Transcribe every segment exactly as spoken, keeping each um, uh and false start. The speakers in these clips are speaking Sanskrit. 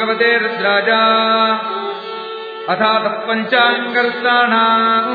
भगवते रुद्राय अथातः पञ्चाङ्गरुद्राणाम्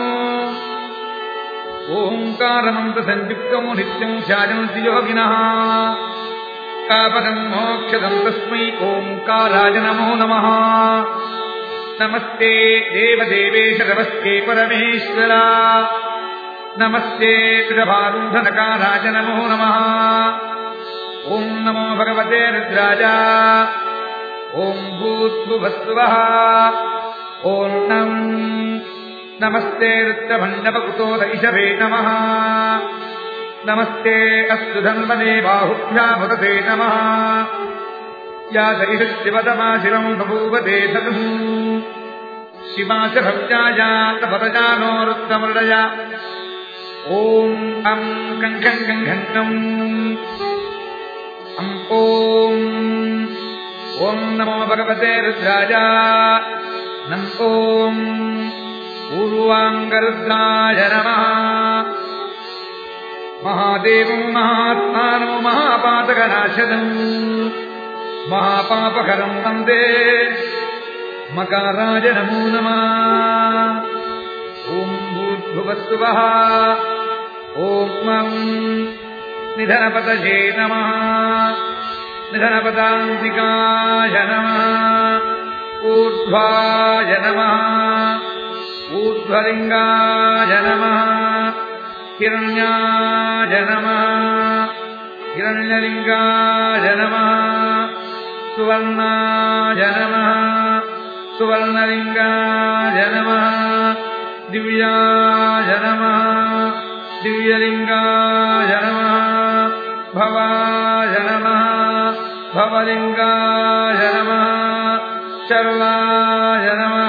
ओङ्कारमन्त्रसंयुक्तम् नित्यम् ध्यायन्ति योगिनः कापदम् मोक्षदम् तस्मै ओङ्काराय नमो नमः। नमस्ते देवदेवेश नमस्ते परमेश्वर नमस्ते वृषभारूढनकाराय नमो नमः। ॐ नमो भगवते रुद्राय ॐ भूर्भुवस्सुवः ॐ नम् नमस्ते रुद्रभण्डवकुतोदैशवे नमः। नमस्ते अस्तु धन्वने बाहुभ्यामुदते नमः। या दैशिवतमा शिवम् बभूवते सदम् शिवाच भव्याया तपदजानो रुद्रमृडय ॐ अम् कङ्कम् कङ्घन्तम् अम् ॐ ॐ नमो भगवते रुद्राय नम् ॐ पूर्वाङ्गरुद्राय नमः। महादेवम् महात्मानो महापातकनाशनम् महापापकरम् वन्दे मकाराय नमो नमः। ॐ भूर्भुवस्सुवः ॐ मम् निधनपतये नमः। निधनपदान्तिकाय नमः। ऊर्ध्वाय नमः। ऊर्ध्वलिङ्गाय नमः। हिरण्याय नमः। हिरण्यलिङ्गाय नमः। सुवर्णाय नमः। सुवर्णलिङ्गाय नमः। दिव्याय नमः। दिव्यलिङ्गाय नमः। भवाय नमः। भवलिङ्गाय नमः। शर्वाय नमः।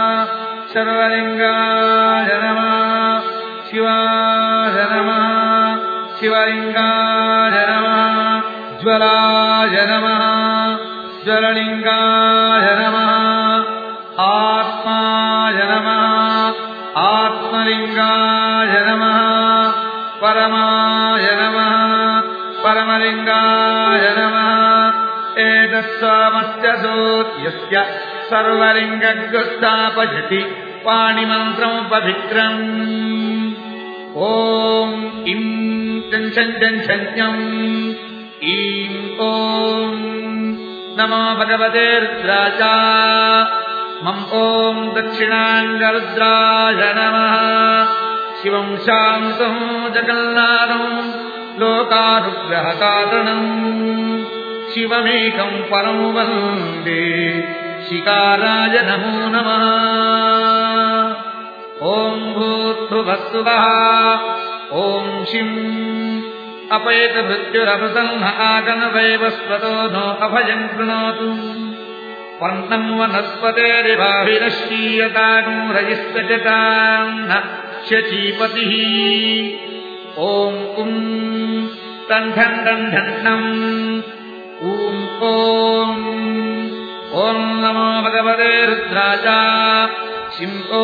शर्वलिङ्गाय नमः। शिवाय नमः। शिवलिङ्गाय नमः। ज्वलाय नमः। ज्वललिङ्गाय नमः। आत्माय नमः। आत्मलिङ्गाय नमः। परमाय नमः। परमलिङ्गाय नमः। एतत्स्वामस्य सूर्यस्य सर्वलिङ्गग्रस्तापयति पाणिमन्त्रम् पवित्रम् ॐ इं चञ्चञ्चञ्चञ्चम् ईं ॐ नमो भगवते रुद्राय मम ॐ दक्षिणाङ्गरुद्राय नमः। शिवं शान्तम् जगन्नाथम् लोकानुग्रहकारणम् शिवमेकम् परं वन्दे शिकाराय नमो नमः। ॐ भूर्भुवस्सुवः ॐ शिं अपैतभृत्युरमृतम् आगनवैवस्वतो नो अभयम् कृणोतु पर्णम् वनस्पतेरिवाभिरश्चीयतानूरयिस्तजताम् न शचीपतिः ॐ कुं तन्धन् दन्धन्नम् ॐ ॐ ॐ नमो भगवते रुद्राय शिं ॐ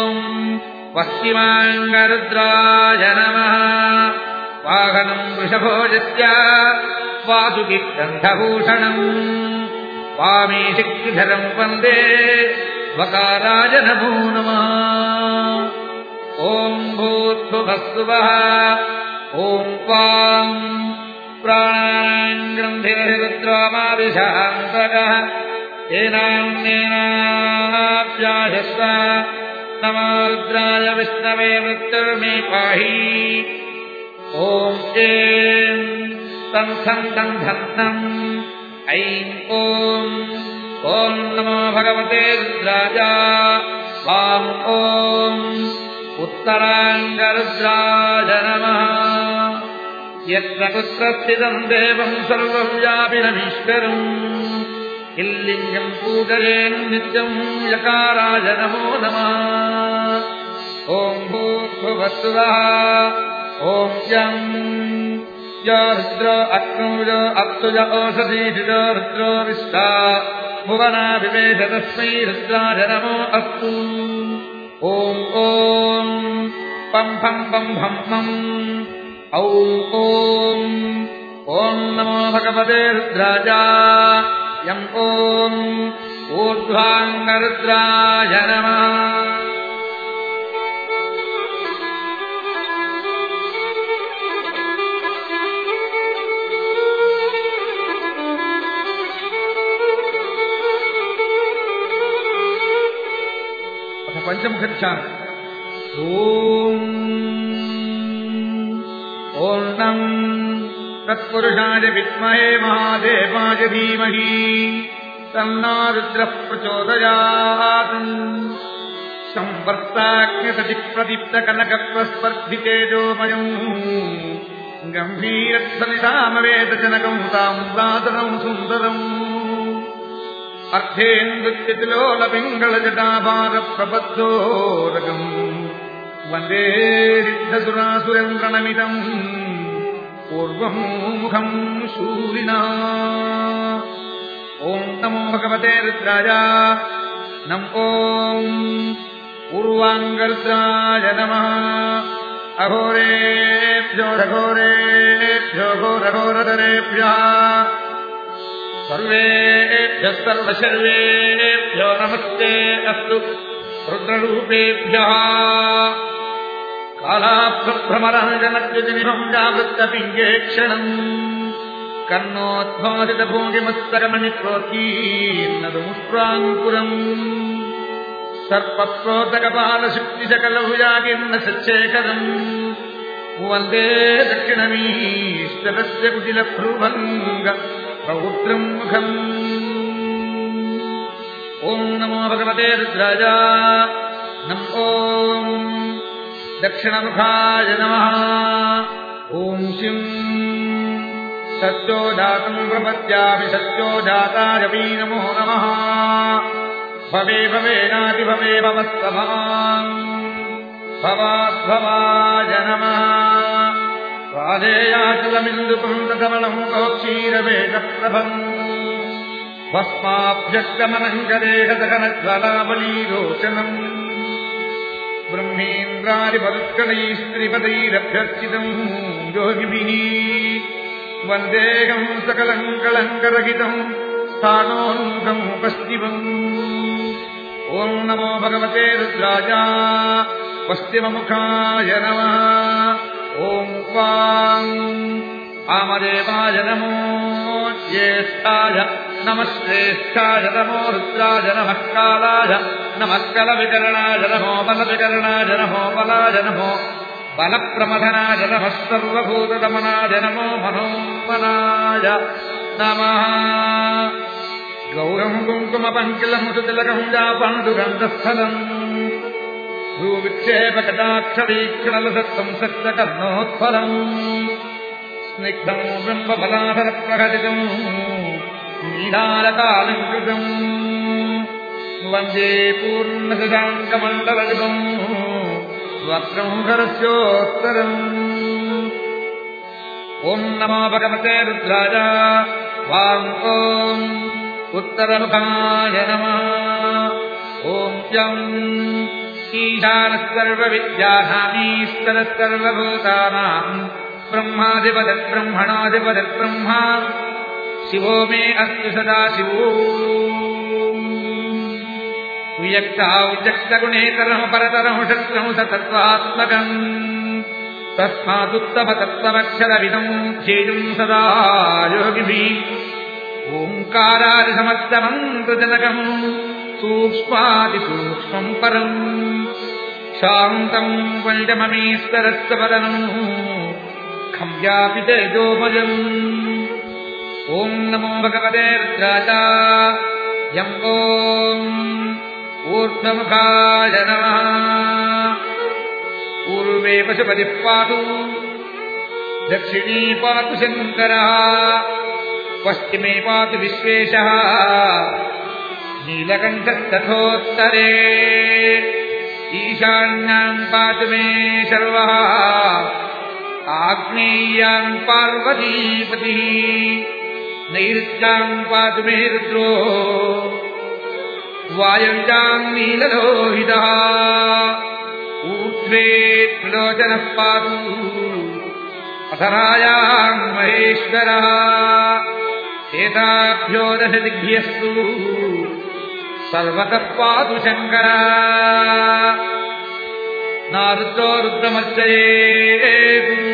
पश्चिमाङ्गरुद्राय नमः। वाहनम् वृषभोजस्य वासुकिगन्धभूषणम् वामे शक्तिधरम् वन्दे वकाराय नमो नमः। ॐ भूर्भुवस्सुवः ॐ त्वाम् प्राणानाम् ग्रन्थिरहिरुद्रामाविशान्तकः येनान्येनाप्यायस्व नमो रुद्राय विष्णवे मृत्युर्मे पाहि ॐ ऐं तं थं तं धन्नम् ऐं ॐ ॐ नमो भगवते रुद्राय वां ॐ उत्तराङ्गरुद्राय नमः। यत्र कुत्र स्थितम् देवम् सर्वव्यापिनमीश्वरम् किल्लिङ्गम् पूजयेन् नित्यम् यकाराय नमो नमः। ॐ भूर्भुवस्सुवः ॐ यम् या रुद्र अग्नौज अप्सुज ओषधीषिज रुद्रो विश्वा भुवना विवेश तस्मै रुद्राय नमो अस्तु। ॐ ॐ पं फं पं भं मम् औं ॐ ॐ नमो भगवते रुद्राय यम् ॐ ऊर्ध्वाङ्गरुद्राय नमः पंचमुखध्यान ओम ओर्णं तत्पुरुषाय विद्महे महादेवाय धीमहि तन्नो रुद्रः प्रचोदयात् संवर्ताग्निप्रदीप्तकनकप्रस्पर्धितेजोमयम् गम्भीरत्सनिधामवेदजनकं ताम्रातनं सुन्दरम् अर्थेन्दुत्यतिलोलपिङ्गलजटाभारप्रबद्धोरगम् वन्दे रिद्धसुरासुरेन्द्रणमिदम् पूर्वं मुखम् शूलिना ॐ नमो भगवते रुद्राय नमः ॐ पूर्वाङ्गरुद्राय नमः अघोरेभ्यो घोरेभ्यो घोरघोरधरेभ्यः सर्वेभ्यः सर्वशर्वेभ्यो नमस्ते अस्तु रुद्ररूपेभ्यः कालाभ्रमरञ्जनद्युतिनिभं जावृत्तपिङ्गे क्षणम् कर्णोद्भोदितभोगिमस्तकमणिप्रोत्कीर्णदमुष्ट्राङ्कुरम् सर्पप्रोतकपालशक्तिशकलभुजागिन्न सच्चेकरम् वन्दे दक्षिणमीश्वरस्य कुटिलभ्रुभङ्ग रौद्रम् मुखम् ॐ नमो भगवते रुद्राय नमः ॐ दक्षिणमुखाय नमः ॐ शिं सत्योजातम् प्रपद्यामि सत्योजाताय वै नमो नमः भवे भवेनातिभवे भवत्सभाम् भवाद्भवाय नमः राधेयाचलमिन्दुपुन्दकमलम् कौक्षीरवेदप्रभम् भस्माभ्यक्तमनङ्गदेहदगनज्वलाबलीरोचनम् ब्रह्मेन्द्रादिपदुत्कलैस्त्रिपदैरभ्यर्चितम् योगिभिः वन्देहम् सकलम् कलङ्करहितम् स्थानोन्मुखम् उपस्थितम् ॐ नमो भगवते रुद्राय पश्चिममुखाय नमः ॐ वां वामदेवाय नमो ज्येष्ठाय नमः श्रेष्ठाय नमो रुद्राय नमः कालाय नमः कलविकरणाय नमो बलविकरणाय नमो बलाय नमो बलप्रमथनाय नमः सर्वभूतदमनाय नमो मनोमनाय नमः गौरं कुङ्कुमपङ्किलं सुतिलकं जापाण्डुगन्धस्थलम् भूविक्षेपकटाक्षवीक्षणलसत्तं सत्यकर्णोत्फलम् स्निग्धम् ब्रह्मफलाधरप्रकटितम् नीलालकालङ्कृतम् वन्दे पूर्णशशाङ्कमण्डलयुगम् वक्रमुखरस्योत्तरम् ॐ नमो भगवते रुद्राय वां ॐ उत्तरमुखाय नमः ॐ यम् ईशानः सर्वविद्यानामीश्वरः सर्वभूतानाम् ब्रह्माधिपतिर्ब्रह्मणाधिपतिर्ब्रह्मा शिवो मे अस्तु सदा शिवो वियक्ताव्यक्तगुणेतरम् परतरम् शत्रम् सतत्वात्मकम् तस्मादुत्तमतत्त्वमक्षरविदम् ध्येयम् सदा योगिभिः ओङ्कारादिसमस्तमन्त्रजनकम् सूक्ष्मातिसूक्ष्मम् परम् शान्तम् पञ्चममीश्वरस्य पदनम् खम्यापि तेजोमयम् ॐ नमो भगवते रुद्राय यम् ॐ ऊर्ध्वमुखाय नमः पूर्वे पशुपतिः पातु दक्षिणे पातु शङ्करः पश्चिमे पातु विश्वेशः नीलकण्ठस्तथोत्तरे ईशान्याम् पातु मे शर्वः आग्नेय्याम् पार्वतीपतिः नैऋत्याम् पातु मे रुद्रो वायव्याम् नीललोहितः ऊर्ध्वे त्रिलोचनः पातु अधरायाम् महेश्वरः एताभ्यो दशदिग्भ्यस्तु सर्वतः पातु शङ्करा नारुद्रो रुद्रमर्चयेतु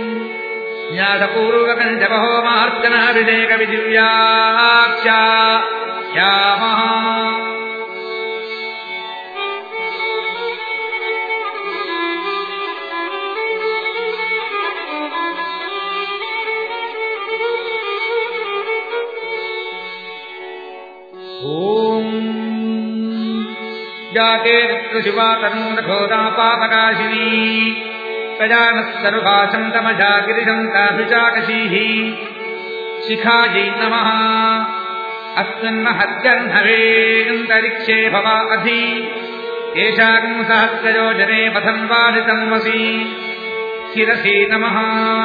न्यासपूर्वकञ्चमहोमार्चनाभिषेकविधिव्याख्यायामः जाते रुद्रशिवा तनूरघोरा पापकाशिनी प्रजानस्तरुभासम् तमजा गिरिशम् काभिचाकशीः शिखायै नमः अस्मिन्महत्यह्नवेऽन्तरिक्षे भवा अधि एषाकम् सहस्रयोजने पथन्वादितन्वसि शिरसि नमः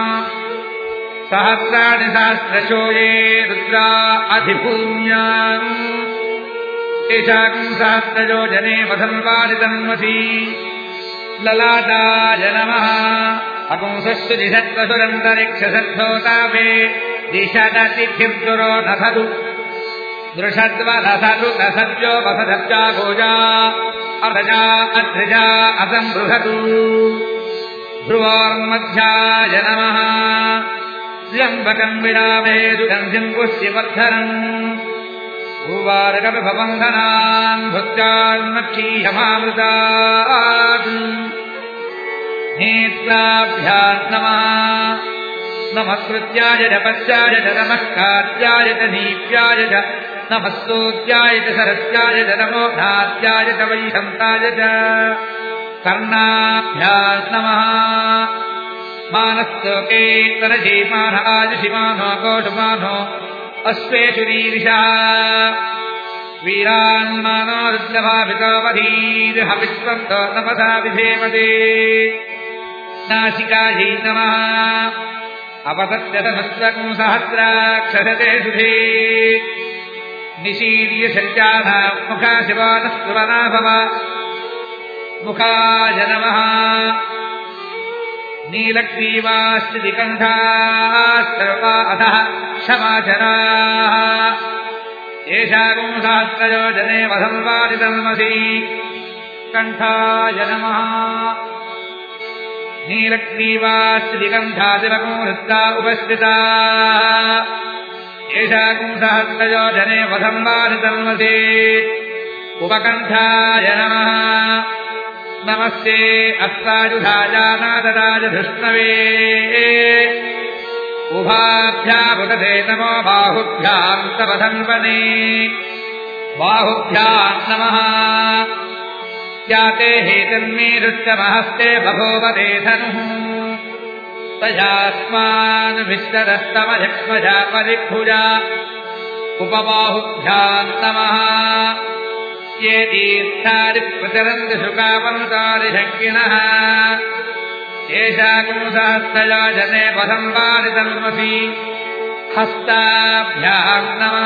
सहस्राणि सहस्रशोये रुद्रा अधिभूम्याम् एषाकम् सहस्रयोजने वधन्वादितन्वसि ललाटाय नमः अपुंसस्तु दिशत्वसुरन्तरिक्षसद्धोतापे दिशदतिथिर्दुरो नथदु दृषद्वलसदु दसद्यो वसदब्जा गोजा अर्धजा अध्रिजा असम्बृहतु ध्रुवोर्मध्याय नमः त्र्यम्बकम् विरामेदु गन्धिम् पुष्टिवर्धनम् भूवारकविभवन्धनान् भुक्त्यान्मक्षीयमामृतात् नेत्राभ्याम् नमः नमस्कृत्याय च पश्चाय च नमः कार्याय च नीत्याय च नमः स्तोत्याय च सरस्याय च नमो धात्याय च वैशन्ताय च कर्णाभ्याम् नमः मानस्तोके तरजीमानः आयुषिमानो गोषमानो अश्वेषु रीरिषः वीरान्मानो रुद्रभावितोऽवधीर्हविष्वन्तो नमसा विधेमते नासिकायै नमः अपतत्यतमस्वकम् सहस्राक्षरते सुधे निशीर्य शल्यानाम् मुखा शिवानस्तुवना भव मुखाय नमः नीलग्रीवाश्चिदिकण्ठाः सर्वा अधः क्षमाचराः एषाकम् सहस्रयोजने वधन्वादितन्वसि कण्ठाय नमः नीलग्रीवाश्चिदिकण्ठादिवकम् हृत्ता उपस्थिताः एषाकम् सहस्रयोजने वधन्वादितन्वसि उपकण्ठाय नमः नमस्ते अस्तायुधाजानादराजधृष्णवे उभाभ्यामुदते नमो बाहुभ्याम् तवधन्वने बाहुभ्याम् नमः याते हेतन्मे रुष्टमहस्ते बभोवते धनुः तयास्मान्विष्टदस्तमजक्ष्मजा परिभुजा उपबाहुभ्याम् नमः ये तीर्थादि प्रचरन्ति शुकावनुतादिशङ्किनः येषाकम् सहस्रयोजने वधन्वादितन्वसि हस्ताभ्याम् नमः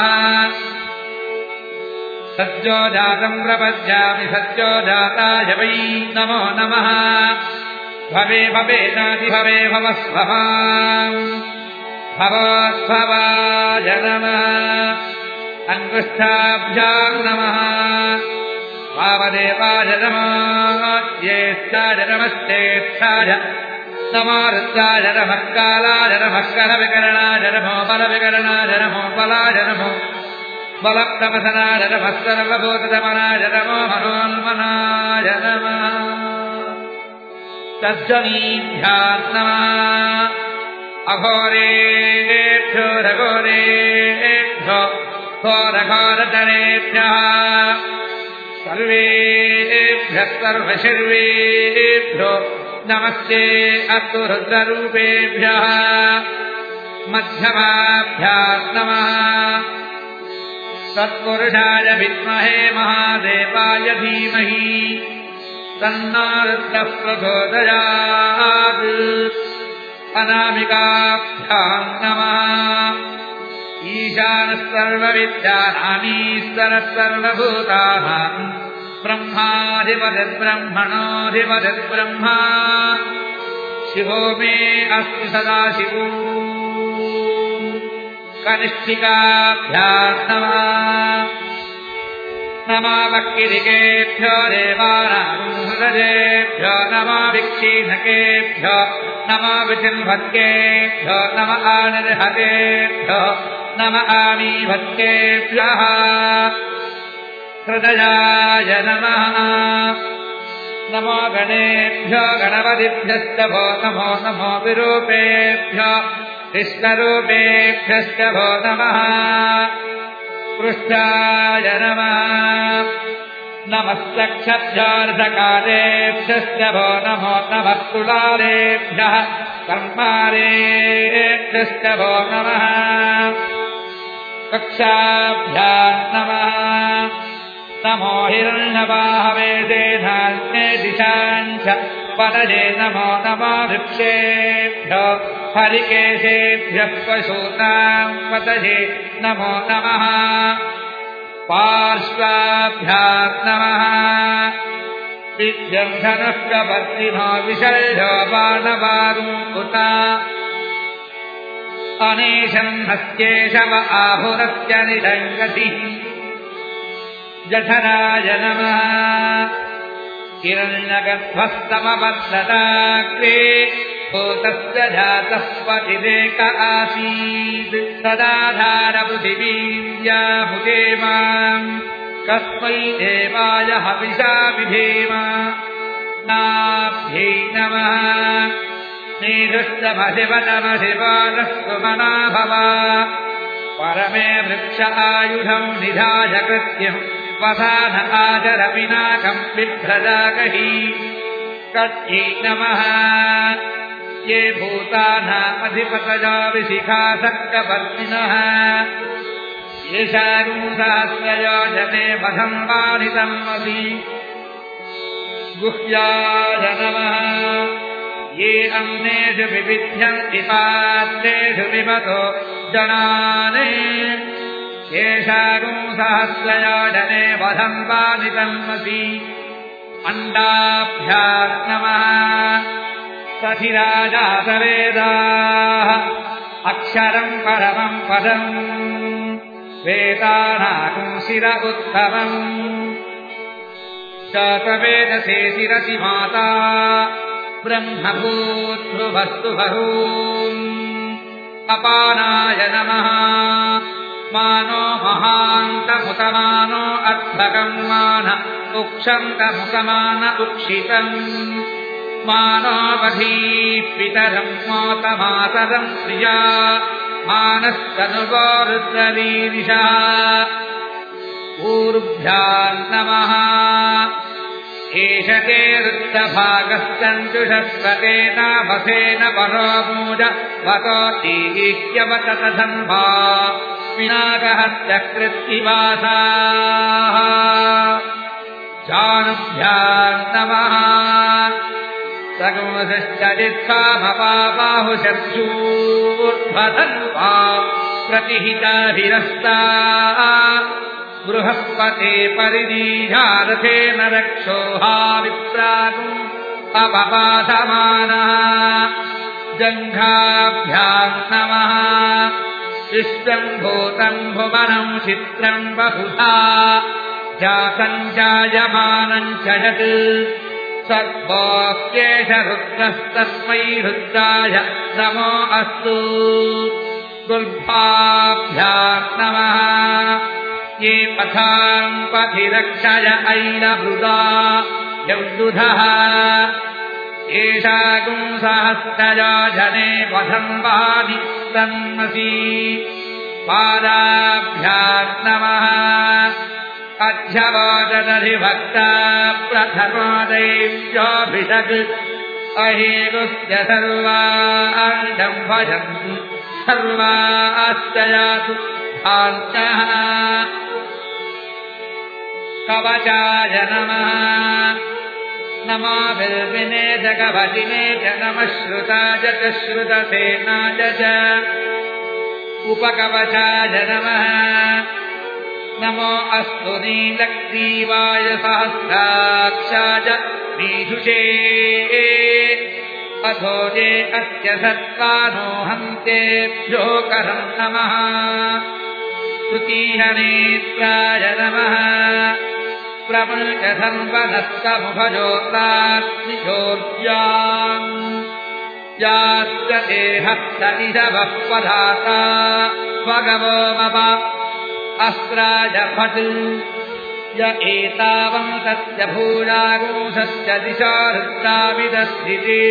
सत्यो जातम् प्रपद्यामि सत्यो जाताय वै नमो नमः भवे भवेनादि भवे भवस्वभाम् भवस्वभाय नमः अङ्गुष्ठाभ्याम् नमः वामदेवाय नमः ज्येष्ठाय नमस्तेष्ठाय नमो रुद्राय नमः कालाय नमः करविकरणाय नमो बलविकरणाय नमो बलाय नमो बलप्रवसनाय नमः सर्वभूतदमनाय नमो मनोन्मनाय नमः तज्जनीभ्याम् नमः अघोरेभ्यो रघोरेभ्यो घोरघोरतरेभ्यः सर्वेभ्यः सर्वशर्वेभ्यो नमस्ते अस्तु रुद्ररूपेभ्यः मध्यमाभ्याम् नमः सत्पुरुषाय विद्महे महादेवाय धीमहि तन्नो रुद्रः प्रचोदयात् अनामिकाभ्याम् नमः ईशानः सर्वविद्यानामीश्वरः सर्वभूतानाम् ब्रह्माधिपतिर्ब्रह्मणोऽधिपतिर्ब्रह्मा शिवो मे अस्तु सदा शिवो कनिष्ठिकाभ्याम् नमः नमो वक्किरिकेभ्यो देवानागुंहृदयेभ्यो नमो विक्षीणकेभ्यो नमो विचिन्भक्केभ्यो नम आनिर्हतेभ्यो नम आमीभक्केभ्यः हृदयाय नमः नमो गणेभ्यो गणपतिभ्यश्च भो नमो नमो विरूपेभ्यो विश्वरूपेभ्यश्च भो नमः पृष्ठाय नमः नमस्तक्षभ्योऽर्धकालेभ्यश्च भो नमो नमः तुलालेभ्यः कर्मारेभ्यश्च भो नमः कक्षाभ्यां नमः नमो हिरण्यवाहवे देधान्ये दिशाञ्च पदये नमो नमो वृक्षेभ्यो हरिकेशेभ्यः पशूनां पदये नमो नमः पार्श्वाभ्यां नमः विद्यं धनुष्कपत्निनो विशल्यो बाणवारूपुता अनेशं हस्त्येशव आहुरस्य निलङ्गतिः जठराय नमः हिरण्यगर्भस्तमबद्धताग्रे भूतस्य जातः पतिरेक आसीत् तदाधारपृथिवीर्याहुते माम् कस्मै देवाय हविषा विधेम नाभ्यै नमः नीरुष्टमशिवनमशिवानस्तु मनाभव परमे वृक्ष आयुधम् निधाय कृत्यम् वसान आचर पिनाकम् बिभ्रजागहि कट्यै नमः ये भूतानामधिपतयो विशिखासक्तपर्णिनः येषागुंसहस्रयो जने वधम् वारितमसि गुह्याय नमः ये अन्नेषु विविध्यन्ति पात्रेषु विमतो जनाने येषागुंसहस्रयो जने वधम् वारितमसि अण्डाभ्यां नमः सखिराजातवेदाः अक्षरम् परमम् पदम् वेदानागुंसिर उत्तमम् शतवेदसे शिरसि माता ब्रह्मभूद्भुवस्तु भूम् अपानाय नमः मानो महान्तमुतमानो अर्धकम् मान उक्षन्तमुतमान उक्षितम् मानोऽवधीः पितरम् मातमातरम् प्रिया मानस्तनुवो रुद्रवीरिषः ऊर्भ्याम् नमः एष ते रुद्रभागस्तञ्जुषस्वतेन भसेन परोमूज वतोतीह्यवततधन्वा पिनाकहत्यकृत्तिवासाः जानुभ्याम् नमः सगुंसश्चरित्कामपाबाहुशर्षूर्ध्वधन्वा प्रतिहिताभिरस्ता बृहस्पते परिदीहारथेन रक्षोहा विप्रागुम् अपपादमानः जङ्घाभ्याम् नमः विश्वम् भूतम् भुवनम् चित्रम् बहुधा जातम् जायमानम् च यत् सर्वोऽप्येष रुद्रस्तस्मै रुद्राय नमो अस्तु गुल्फाभ्याम् नमः ये पथाम् पथिरक्षय ऐलभृदा यौदुधः एषागुंसहस्रयो जने वधम् वानि तन्मसि पादाभ्याम् नमः अध्यवादधिभक्ता प्रथमादैव्योऽभिषक् अहेगुस्य सर्वाण्डम् भजन्तु सर्वाश्च यातु भान्तः कवचाय नमः नमो बिल्बिने च कवचिने च नमः श्रुताय च श्रुतसेनाय च उपकवचाय नमः नमो अस्तु नीलग्रीवाय सहस्राक्षाय मीषुषे अथो ये अस्य सत्त्वानो हन्तेभ्यो करम् नमः तृतीयनेत्राय नमः प्रपञ्चधर्मनस्तमुभजोतात्मिजोर्जाम् यास्य देहस्तनिधवः पदाता भगवो मम अस्त्राय फट् य एतावन्तस्य भूयागुंसस्य दिशारुद्राविदस्थिते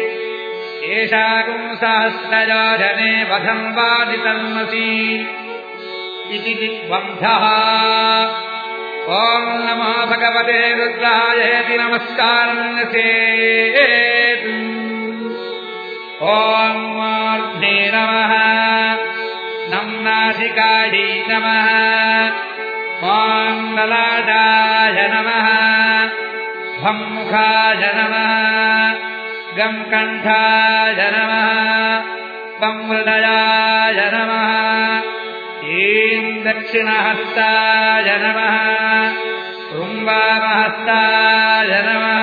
एषागुंसहस्रजाजने वधं वादितन्मसि इति दिग्बन्धः ॐ नमो भगवते रुद्राय इति नमस्कारं सेतु ॐ मूर्ध्ने नमः नम्नासिकायै नमः ॐ ललाटाय नमः भम्मुखाय नमः गम्कण्ठाय नमः वम्हृदयाय नमः ऐं दक्षिणहस्ताय नमः वामहस्ताय नमः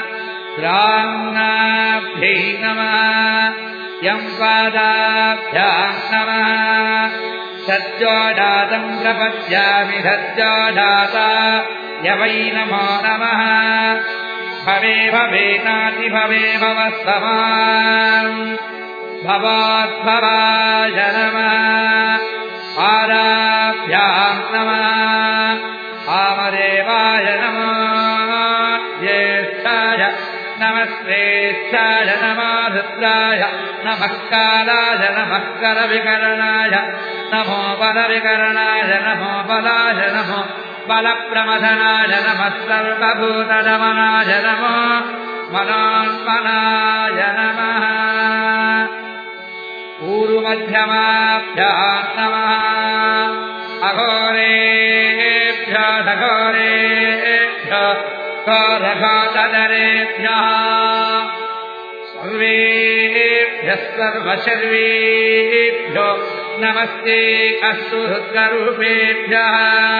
त्राम्नाभ्यै नमः यं पादाभ्यां नमः सज्जोजातं प्रपद्यामि सज्जोजाता यवै नमो नमः भवे भवेनाति भवे भवः समान् भवाद्भवाय नमः आराभ्यां नमः आमदेवाय नमः ज्येष्ठाय नमः श्रेष्ठाय नमः रुद्राय नमः कालाय नमः करविकरणाय नमो बलविकरणाय नमो बलाय नमो बलप्रमथनाय नमः सर्वभूतदमनाय नमो मनोन्मनाय नमः पूर्वमध्यमाभ्यां नमः अघोरेभ्यः घोरेभ्यः घोरघोतदरेभ्यः सर्वेभ्यः सर्वशर्वेभ्यो नमस्ते अस्तु रुद्ररूपेभ्यः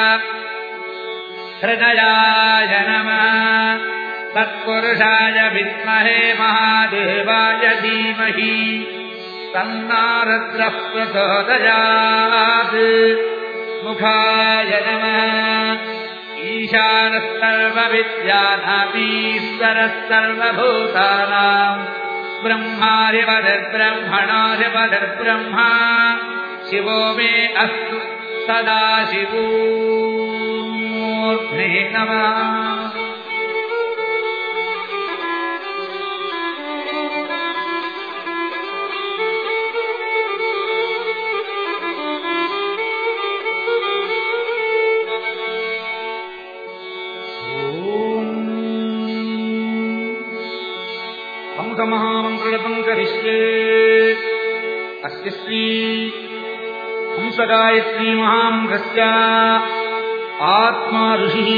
हृदयाय नमः तत्पुरुषाय विद्महे महादेवाय धीमहि तन्नो रुद्रः प्रचोदयात् मुखाय नमः ईशानः सर्वविद्यानामीश्वरः सर्वभूतानां ब्रह्मादिपदब्रह्मणादिपदब्रह्मा शिवो मे अस्तु सदा शिवो मूर्ध्ने नमः महामंगलपंकरिष्ये अस्य श्री हंसगायत्री महामंत्रस्य आत्मा ऋषिः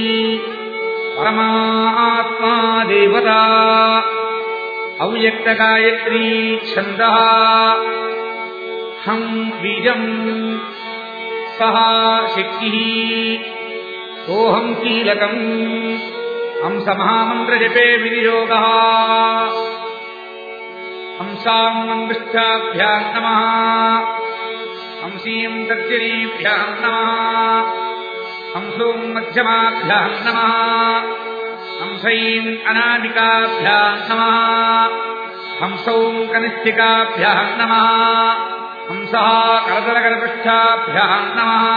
परमात्मा देवता अव्यक्तगायत्री छन्दः हं बीजम् सः शक्तिः सोऽहं कीलकम् हंसमहामन्त्रजपे विनियोगः हंसां मङ्गुष्ठाभ्यां नमः हंसीं तर्जनीभ्यां नमः हंसों मध्यमाभ्यां नमः हंसैं अनामिकाभ्यां नमः हंसौं कनिष्ठिकाभ्यां नमः हंसः करतलकरपृष्ठाभ्यां नमः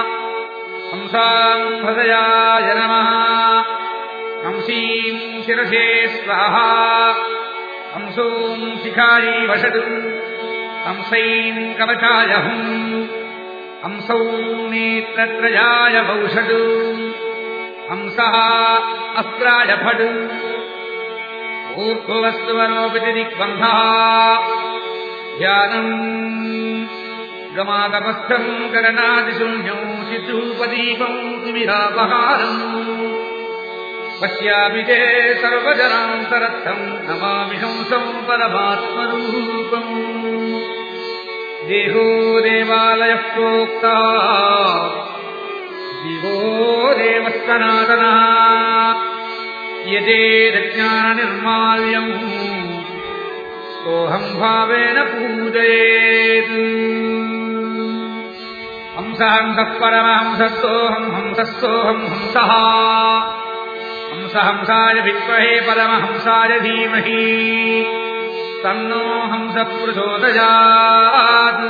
हंसां हृदयाय नमः हंसीं शिरसे स्वाहा हंसों शिखायै वषडु हंसैं कवचाय हुं हंसौ नेत्रत्रयाय वौषडु हंसः अस्त्राय फडु ऊर्ध्ववस्तुवनोऽपि दिग्बन्धः ध्यानम् गमादपस्थं गगनादिशून्यौ चिद्रूपदीपं सुविरापहारम् पश्यामि ते सर्वजनान्तरस्थं नमामि हंसं परमात्मरूपम् देहो देवालयः प्रोक्तः दिवो देवः सनातनः यदेतज्ञाननिर्माल्यम् सोऽहं भावेन पूजयेत् हंसः परमहंसोऽहम् हंसोऽहम् हंसः हंसहंसाय विद्महे परमहंसाय धीमहि तन्नो हंसः प्रचोदयात्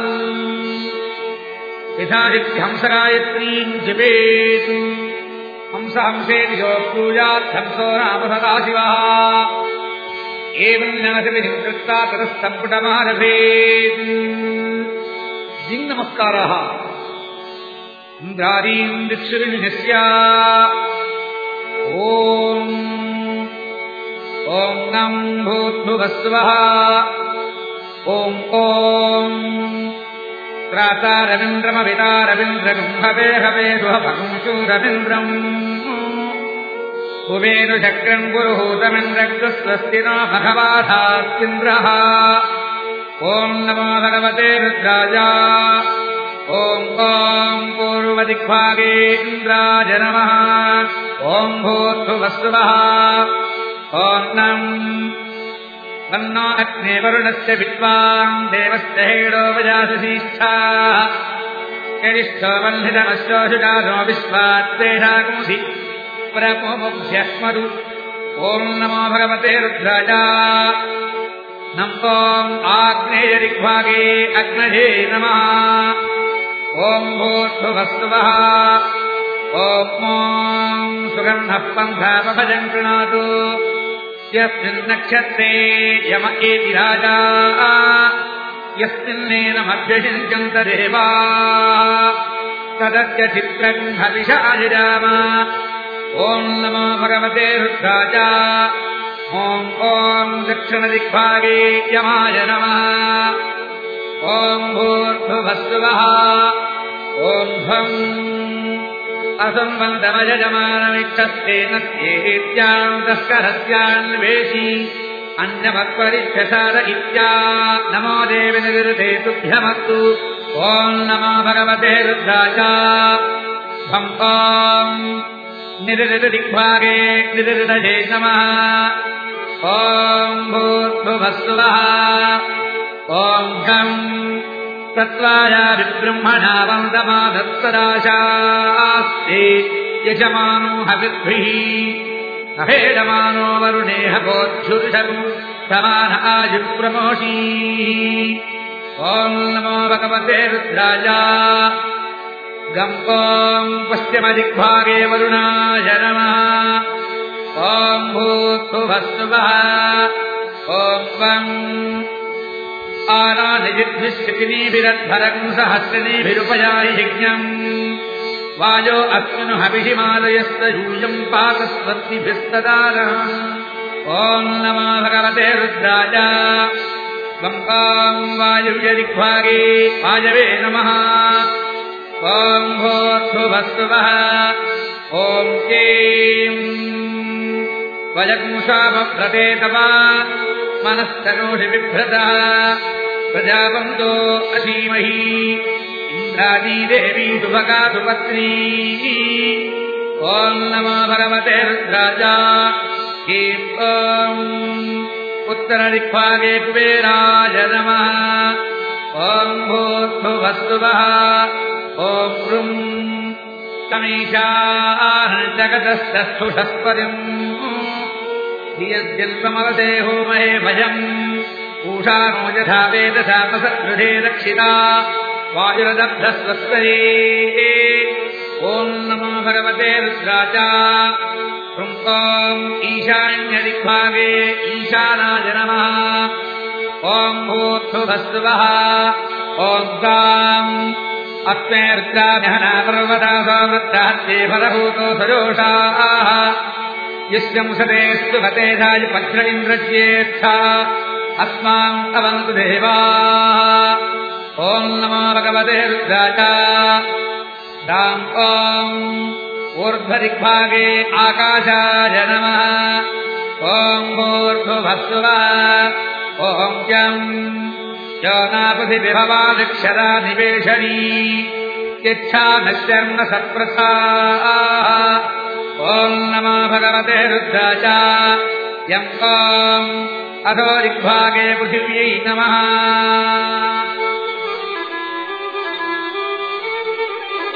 यथादित्यहंसगायत्रीम् जपेत् हंस हंसेति यो ब्रूयात् हंसो नाम सदाशिवः एवम् जनसविधिम् कृत्वा ततस्तम्पुटमारभेत् जिङ् नमस्कारः इन्द्रादीन् दिक्षुर्निशस्य ॐ ॐ नम् भूर्भुवस्सुवः ॐ ॐ त्रातारविन्द्रमवितारविन्द्रगम् हवे हवे सुहभगुंशूरविन्द्रम् कुबेरुशक्रम् गुरुहूतमिन्द्रग्रस्वस्ति नो भगवाधात्इन्द्रः ॐ नमो भगवते रुद्राय ॐ ॐ पूर्वदिग्भागे इन्द्राय नमः ॐ भूर्भुवस्सुवः ॐ नम् तन्नो अग्ने वरुणस्य विद्वान् देवस्य हेडो वजाससीष्ठा यदिष्ठो वह्नितमश्चोषुजानो विश्वात्तेषागुंसि प्रमुभ्यस्मरु ॐ नमो भगवते रुद्राय नम् ॐ आग्नेयदिग्भागे अग्नये नमः ॐ भूर्भुवस्सुवः ॐ ॐ सुगन्धः पन्थापभजम् कृणातु यस्मिन्नक्षत्रे यम एति राजा यस्मिन्नेनमभ्यषिञ्चन्त देवाः तदस्य चित्रम् हविषाजिराम ॐ नमो भगवते रुद्राय ॐ ॐ दक्षिणदिग्भागे यमाय नमः ॐ भूर्भुवस्सुवः ॐ भम् असम्बन्धमयजमानमिच्छस्तेन स्येत्याम् तस्करस्यान्वेषि अन्यमत्परिच्छसार इत्या नमो देवि निरृते तुभ्यमस्तु ॐ नमो भगवते रुद्राय भम् ॐ निरृतदिग्भागे निरृतये नमः ॐ भूर्भुवस्सुवः ॐ घम् तत्त्वाया विब्रह्मणा वन्दमादत्तदाशास्ते यजमानो हविद्भिः अहेडमानो वरुणेह गोच्छुर्षम् समान आयुप्रमोषीः ॐ नमो भगवते रुद्राय गम् ॐ पश्चिमदिग्भागे वरुणाय नमः ॐ भूर्भुवस्सुवः ॐ वम् आनादिभिश्चिनीभिरध्वरम् सहस्रिणीभिरुपयाहि यज्ञम् वायो अस्मिन् हविषिमालयस्तयूयम् पाकस्वस्तिभिस्तदानः ॐ नमो भगवते रुद्राय वम् ॐ वायुव्यदिग्भागे वायवे नमः ॐ भूर्भुवस्सुवः ॐ ऐं वयगुंसामभ्रते तव मनस्तनोषि बिभ्रतः प्रजावन्तो असीमहि इन्द्रादी देवी सुभगा सुपत्नी ॐ नमो भगवते रुद्राय ॐ उत्तरदिग्भागे कुबेराय नमः ॐ भूर्भुवस्सुवः ॐ ऋं तमीशाहञ्जगतस्तस्थुषस्परिम् धियद्यल्पमवसे होमहे भजम् ऊषानो यथा वेदशापसद्गृहे रक्षिता वायुरदब्धस्वस्वरे ॐ नमो भगवते रुद्राय ॐ ईशान्यदिग्भागे ईशानाय नमः ॐ भूर्भुवस्सुवः ॐ गाम् अस्मे रुद्राभ्यहना पर्वता सौवृत्तास्ते फलभूतो सजोषाः यस्यंसते स्तुभतेधाय पक्ष इन्द्रज्येष्ठा अस्मान् अवन्तु देवाः ॐ नमो भगवते रुद्राय दाम् ॐ ऊर्ध्वदिग्भागे आकाशाय नमः ॐ भूर्भुवस्सुवः ॐ यम् योनापथि विभवादिक्षरा निवेशनी यच्छा नश्यर्न सत्प्रथा ॐ नमो भगवते रुद्राय यम् ॐ अधो दिग्भागे पृथिव्यै नमः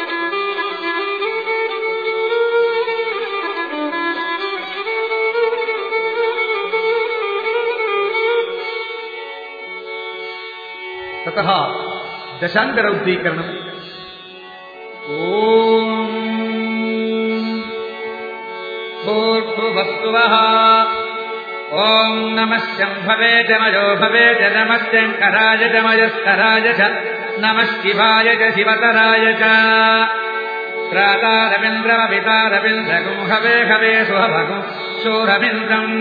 ततः दशाङ्कर उद्दीकरणम्। ॐ भूर्भुवस्सुवः ॐ नमः शम्भवे जमयो भवे च नमः शङ्कराय जमयस्कराय च नमः शिवाय च शिवतराय च त्रातारविन्द्रमवितारविन्द्रगुं हवे हवे सुहभगुं शूरविन्द्रम्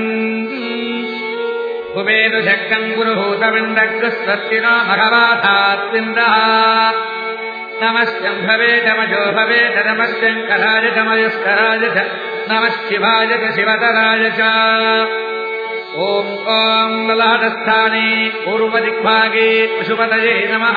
कुबेरु शक्तम् गुरुभूतविन्दग्रस्वस्ति नो भगवाथात्विन्द्रः नमः शम्भवे जमयो भवे च नमः शङ्कराय जमयस्कराय च नमः शिवाय च शिवतराय च ॐ ॐ ललाटस्थाने पूर्वदिग्भागे पशुपतये नमः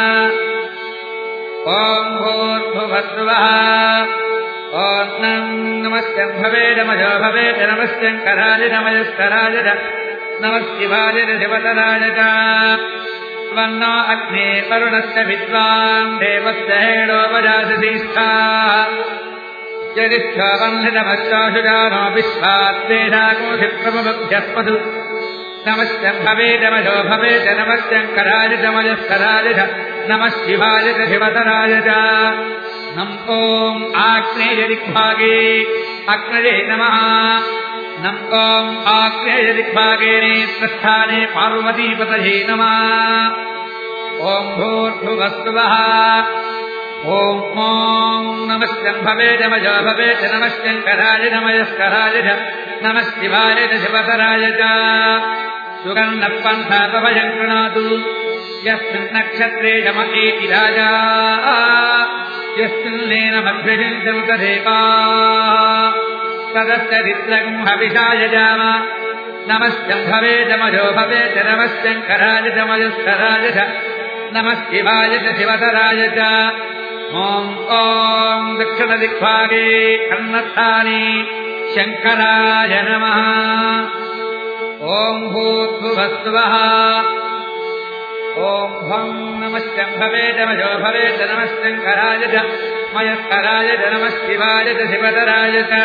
ॐ भूर्भुवस्सुवः ॐ नमः शम्भवे जमयो भवे च नमः शङ्कराय जमयस्कराय च नमः शिवाय च शिवतराय च वन्नो अग्ने वरुणस्य विद्वान् देवस्य हेडोपजासतीष्ठा यदिष्ठा वह्नितमश्चाशुजानो विश्वात्तेषाकोशिप्रमुभ्यस्पदु नमः शम्भवे जमयो भवे च नमः शङ्कराय जमयस्कराय च नमः शिवाय च शिवतराय च नम् ॐ आग्नेयदिग्भागे अग्नये नमः नम् ॐ आग्नेयदिग्भागे नेत्रस्थाने पार्वतीपतये नमः ॐ भूर्भुवस्सुवः ॐ ॐ नमः शम्भवे जमयो भवे च नमः शङ्कराय जमयस्कराय च नमः शिवाय च शिवतराय च सुगन्धः पन्थापभयम् कृणातु यस्मिन् नक्षत्रे यम एति राजा यस्मिन्नेन मध्वजिन्तमुतदेवा तदस्य रित्रगुं हविषाय जाम नमः शम्भवे जमयो भवे च नमः शङ्कराय जमयस्कराय च नमः शिवाय च शिवतराय च ॐ ॐ दक्षिणदिग्भागे कर्णस्थाने शङ्कराय नमः ॐ भूर्भुवस्सुवः ॐ भं नमः शम्भवे जमयो भवे च नमः शङ्कराय च मयस्कराय च नमः शिवाय च शिवतराय च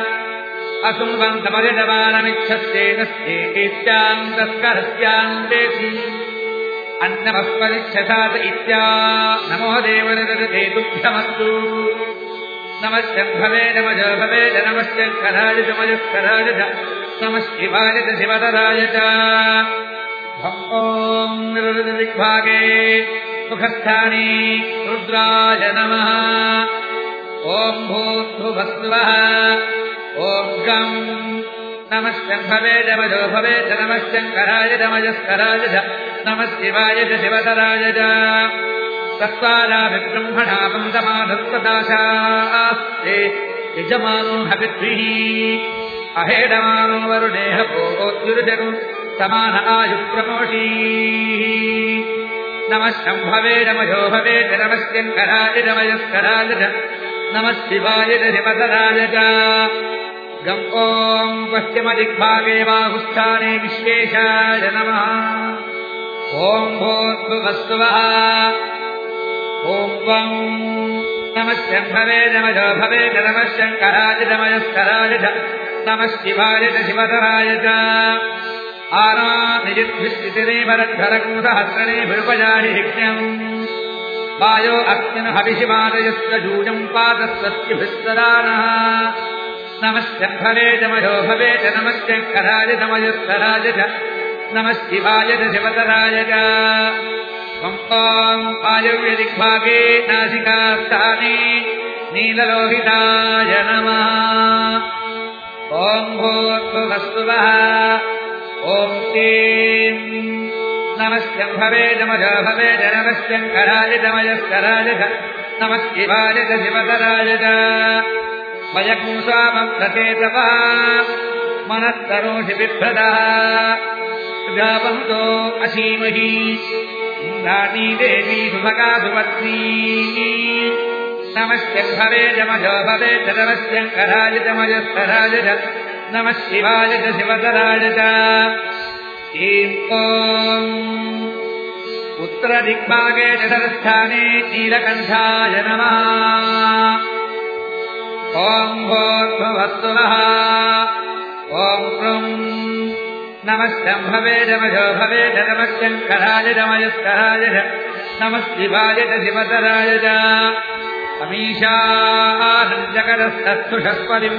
असुम्बन्धमजडबालमिच्छस्तेनस्तेत्यान्तस्करस्यान्तेति अन्नमस्परिच्छसात इत्या नमो देवदते तुभ्यमस्तु नमः शम्भवे जमयो भवे च नमः शङ्कराय च मयस्कराय च नमः शिवाय च शिवतराय च ॐ निरुदिग्भागे मुखस्थाने रुद्राय नमः ॐ भूर्भुवस्सुवः ॐ गं नमः शम्भवे जमयो भवे च नमः शङ्कराय जमयस्कराय च नमः शिवाय च शिवतराय च तत्त्वादाभिब्रह्मणा वन्दमानस्तदाशास्ते यजमानो हविद्भिः अहेडमानो वरुणेह भोगोद्युरुजरु समान आयुप्रमोषीः नमः शम्भवे जमयो भवे च नमः शङ्कराय जमयस्कराय च नमः शिवाय च शिवतराय च गं ॐ पश्चिमदिग्भागे बाहुस्थाने विश्वेशाय नमः ॐ भूर्भुवस्सुवः ॐ वं नमः शम्भवे जमयो भवे च नमः शङ्कराय जमयस्कराय च नमः शिवाय च शिवतराय च आनानिजिद्भिस्थितिरेवरद्धरकं सहस्रनेभिरुपजाहि हिक्ष्यम् वायो अस्मिन् हविषिमादयस्य जूयम् पादस्वस्तिभिस्तदानः नमः शम्भवे जमयो भवे च नमः शङ्कराय जमयस्कराय च नमः शिवाय च शिवतराय च ॐ आयुर्वेदिग्भागे नासिकास्थाने नीललोहिताय नमः ॐ भूर्भुवस्सुवः ॐ क्लीं नमः शम्भवे जमयो भवे च नमः शङ्कराय जमयस्कराय च नमः शिवाय च शिवतराय च वयकुंसामप्रचेतवः मनस्तरोषि बिभ्रदः सुजावन्तो असीमहि इन्द्राणी देवी सुभगा सुपत्नी नमः शम्भवे जमयो भवे च नमः शङ्कराय जमयस्कराय च नमः शिवाय च शिवतराय च ॐ उत्तरदिग्भागे जठरस्थाने नीलकण्ठाय नमः ॐ भूर्भुवस्सुवः ॐ कृं नमः शम्भवे नमजो भवे नमः शङ्कराय नमस्कराय नमः शिवाय च शिवतराय च अमीशानन्दकरस्तस्थुषस्पतिम्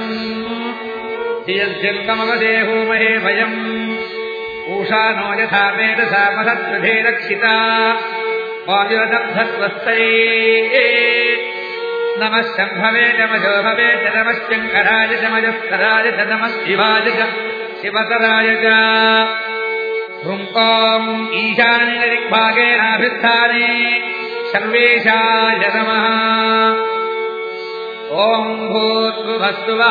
धियस्यङ्कमवदेहोमहे वयम् ऊषा नो यथा मेधसा महत्कृधे रक्षिता वायुरदब्धस्वस्तये नमः शम्भवे नमजो भवे नमः शङ्कराय नमस्कराय नमः शिवाय च शिवतराय च ॐ ईशाने दिग्भागेनाभिस्थाने सर्वेशाय नमः ॐ भूर्भुवस्सुवः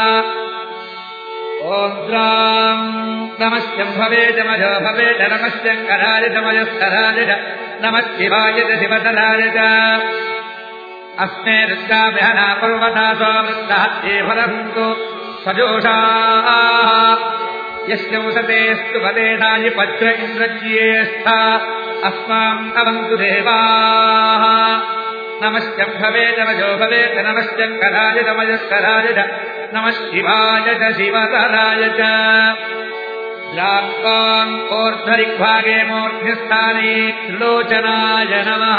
ॐ द्रां नमः शम्भवे नमजो भवे नमः शङ्कराय नमस्कराय नमः शिवाय च शिवतराय च अस्मे रुद्राभ्यना पर्वतासो वृत्तः ये फलहन्तु सजोषाः यस्य उशतेस्तु फलेनाय पत्र इन्द्रज्येष्ठा अस्माम् अवन्तु देवाः नमः शम्भवे नमजो भवे नमः शङ्कराय नमस्कराय नमः शिवाय च शिवतराय च द्राक्ताम् ऊर्ध्वदिग्भागे मूर्ध्वस्थाने त्रिलोचनाय नमः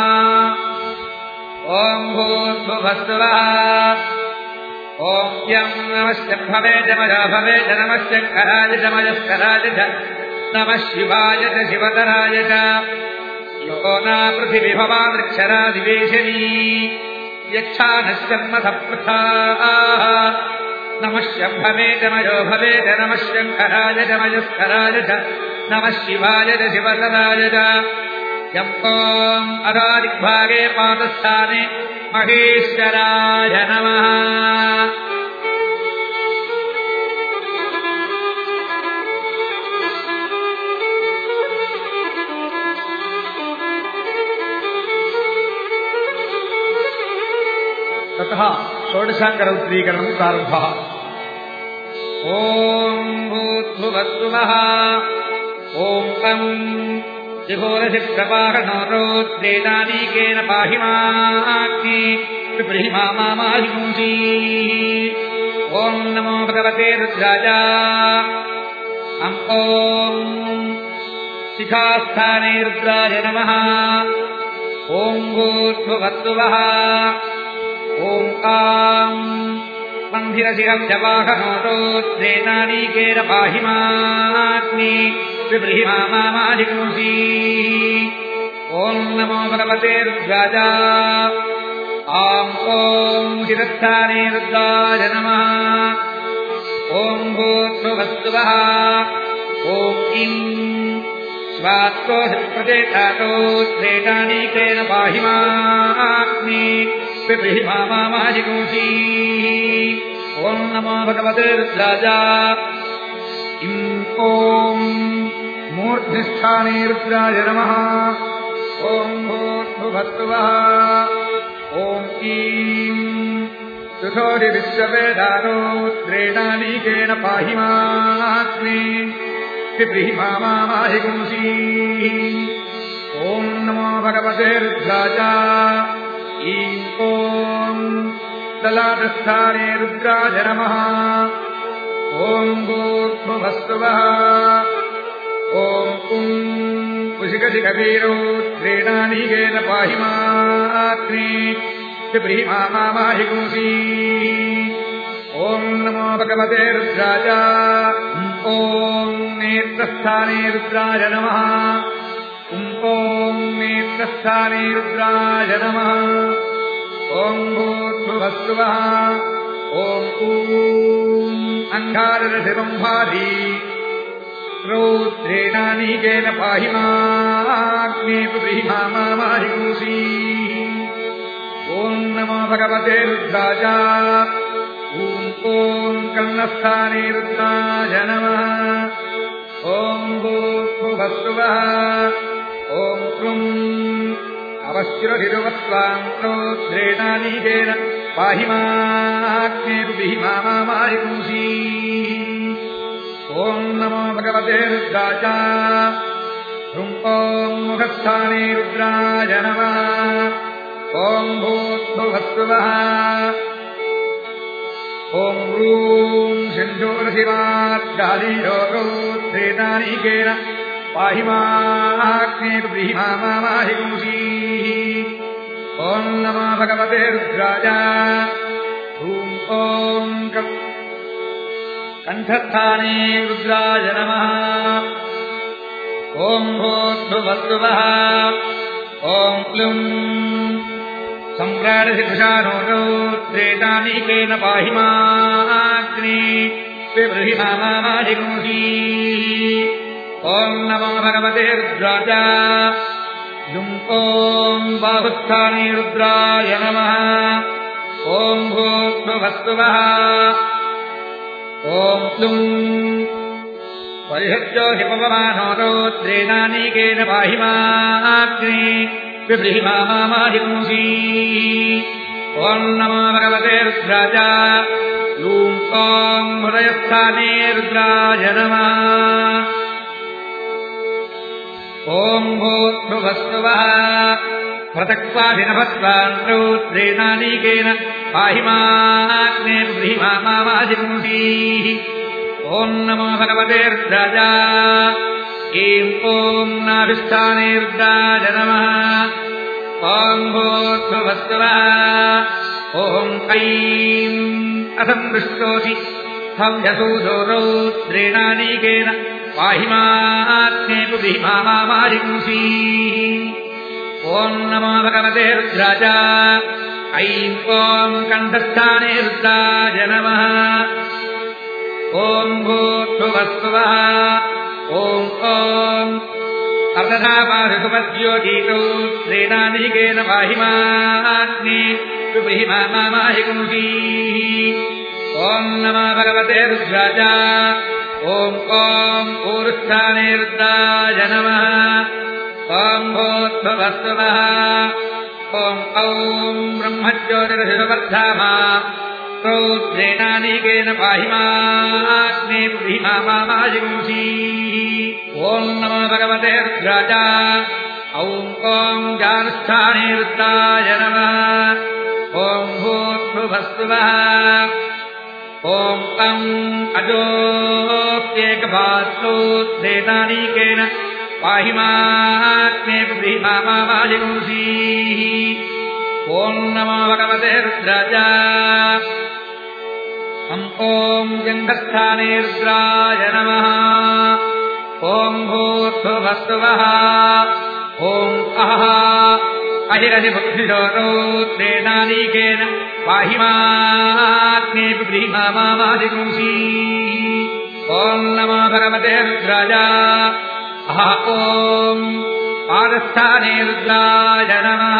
ॐ भूर्भुवस्सुवः ॐ यं नमः शम्भवे नमजो भवे नमः शङ्कराय नमस्कराय नमः शिवाय च शिवतराय च यो न पृथिविभवा वृक्षरादिवेशिनी यच्छानश्चन्मसपृथाः नमः शम्भवे नमजो भवे नमः शङ्कराय नमस्कराय नमः शिवाय च शिवतराय च यं ॐ अरादिग्भागे पादस्थाने महेश्वराय नमः ततः षोडशाङ्गरौद्रीकरणम् प्रारब्धः ॐ भूर्भुवस्सुवः ॐ कम् त्रिभुवनचित्रपाहनो रोद्रेणानीकेन पाहि माग्नि पिबृहि मामाहिंसी ॐ नमो भगवते रुद्राय ॐ शिखास्थाने रुद्राय नमः ॐ भूर्भुवस्सुवः ॐ काम् मन्दिरशिरस्यवाहनो रोद्रेणानीकेन पाहि माग्नि पिबृहि मामाहिंसी ॐ नमो भगवते रुद्राय ॐ शिरस्थाने रुद्राय नमः ॐ भूर्भुवस्सुवः ॐ इं स्वात्रोऽप्रचेतारोद्रेणानीकेन पाहि माग्नि पिबृहि मामाहिंसी ॐ नमो भगवते रुद्राय ॐ मूर्ध्वस्थाने रुद्राय नमः ॐ भूर्भुवस्सुवः ॐ ईं सुधोरि विश्ववेदारोद्रेणानीकेन पाहि माग्नि पिबृहि मामाहिंसी ॐ नमो भगवते रुद्राय ॐ ललाटस्थाने रुद्राय नमः ॐ भूर्भुवस्सुवः ॐ कुं कुशिकशिखवीरोद्रेणानीकेन पाहि माग्नि पिबृहि मामाहिंसी ॐ नमो भगवते रुद्राय ॐ नेत्रस्थाने रुद्राय नमः ॐ नेत्रस्थाने रुद्राय नमः ॐ भूर्भुवस्सुवः ॐ अङ्गारशिवम्भाधि रौद्रेणानीकेन पाहि माग्नि पिबृहि मामाहिंसी ॐ नमो भगवते रुद्राय ॐ कर्णस्थाने रुद्राय नमः ॐ भूर्भुवस्सुवः ॐ कृम् अवश्रुधिरुवस्वाम् रौद्रेणानीकेन पाहि माग्नि पिबृहि मामाहिंसी ॐ नमो भगवते रुद्राय ॐ मुखस्थाने रुद्राय नमः ॐ भूर्भुवस्सुवः ॐ ॐ ह्रूं सिन्धूरशिवाद्गालीयोगोत्रेतानीकेन पाहि माग्नेर्ब्रीमामाहिंसीः ॐ नमो भगवते रुद्राय ॐ ॐ कण्ठस्थाने रुद्राय नमः ॐ भूर्भुवस्सुवः ॐ क्लुं सम्राडशिखुषानोत्रेतानीकेन पाहि माग्नेर्ब्रीमामाहिंसीः ॐ नमो भगवते रुद्राय ॐ बाहुस्थाने रुद्राय नमः ॐ भूर्भुवस्सुवः ॐ क्लुं परिहृत्यो हि पवमानोत्रेतानीकेन पाहि माग्नेर्ब्रीमामाहिंसीः ॐ नमो भगवते रुद्राय ॐ ॐ हृदयस्थाने रुद्राय नमः ॐ भूर्भुवस्सुवः प्रतक्त्वाभिनभत्वान्त्रेणानीकेन पाहि माग्नेर्ब्रीमामाहिंसीः ॐ नमो भगवते रुद्राय ऐं ॐ नाभिस्थाने रुद्राय नमः ॐ भूर्भुवस्सुवः ॐ ऐं असंदृष्टोऽसि हव्यसूदोरौत्रेणानीकेन पाहि माग्नेर्ब्रीमामाहिंसीः ॐ नमो भगवते रुद्राय ऐं ॐ कण्ठस्थाने रुद्राय नमः ॐ भूर्भुवस्सुवः ॐ ॐ अर्धधापाधिसुपद्योगीतौत्रेणानीकेन पाहि माग्नेर्ब्रीमामाहिंसीः ॐ नमो भगवते रुद्राय ॐ ॐ ऊरुस्थाने रुद्राय नमः ॐ भूर्भुवस्सुवः ॐ ॐ ब्रह्मज्योतिरधिसुवर्धामा रौद्रेणानीकेन पाहि माग्नेर्ब्रीमामाहिंसीः ॐ नमो भगवते रुद्राय ॐ ॐ जानुस्थाने रुद्राय नमः ॐ भूर्भुवस्सुवः ॐ तं अजोऽप्येकपात्रोत्रेतानीकेन पाहि माग्नेर्ब्रीमामाहिंसीः ॐ नमो भगवते रुद्राय ॐ जङ्घस्थाने रुद्राय नमः ॐ भूर्भुवस्सुवः ॐ अहः अहिरहिबुद्धिशोरोत्रेणानीकेन पाहि माग्नेर्ब्रीमामाहिंसीः ॐ नमो भगवते रुद्राय अह ॐ पादस्थाने रुद्राय नमः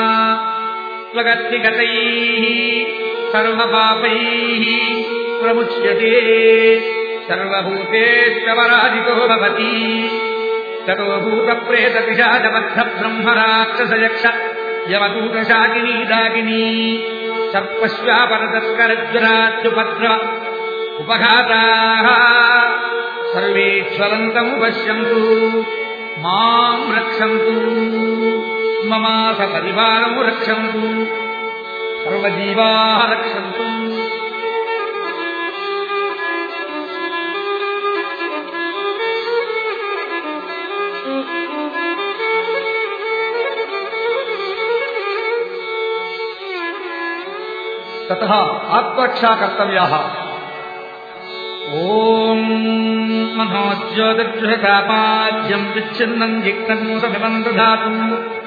स्वगतिगतैः सर्वपापैः प्रमुच्यते सर्वभूतेष्वपराजितो भवति ततो भूतप्रेतपिशाचबद्धब्रह्मराक्षसयक्ष यमदूतशाकिनी दाकिनी सर्पश्वापरतस्करज्वरात्युपद्रव उपघाताः सर्वे ज्वलन्तमुपश्यन्तु मां रक्षन्तु मम सपरिवारं रक्षन्तु सर्वजीवाः रक्षन्तु ततः आत्मरक्षा कर्तव्याः ॐ मनोज्योतिर्जुषतापाद्यं विच्छिन्नं जिक्तन्मुसमिमं दधातुं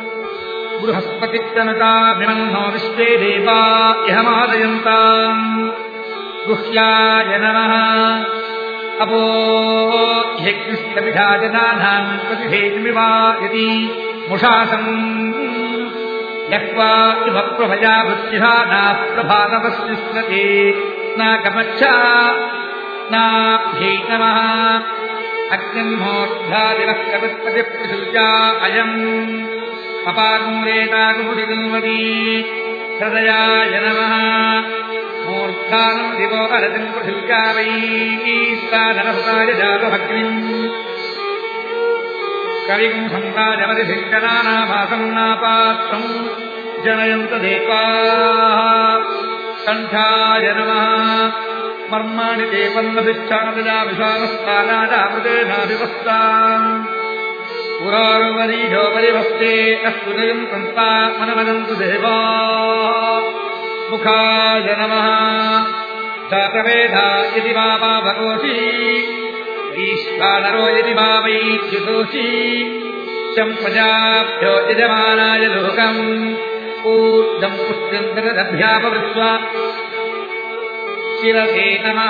बृहस्पतिस्तनुताभिमन्नो विश्वे देवा इहमादयन्ताम् गुह्याय नमः अपो ह्यग्निस्तविधाजनानां प्रतिभेदमिवायति मुषासम् यक्वा इव प्रभया वृत्तिहा नाप्रभातवस्तिस्मते नाकमच्छा नाभ्यै नमः अग्निर्मोर्धादिवः कवित्पतिप्रसृजा अयम् अपागुरेतागुमुदिगुन्वती हृदयाय नमः मूर्धानम् दिवो अरतिम् पृथिव्या वैश्वानरहुताय जातभग्निम् कविगुम् सम्राजमतिसिञ्चनानाभासम् नापात्रम् जनयन्त देवाः कण्ठाय नमः मर्माणि ते पन्नभिश्चादजा विशालस्थानादामृतेनाभिवस्ताम् पुरारुवरीढो परिवस्ते अस्तुनयम् कन्ता मनवदन्तु देवा मुखाय नमः जातवेदा यदि वा भगोषी ईश्वानरो यदि वा वैच्युतोषी शम्पजाभ्यो यजमानाय लोकम् ऊर्जम् पुष्टिम् तदभ्यापवृत्वा शिरसे नमः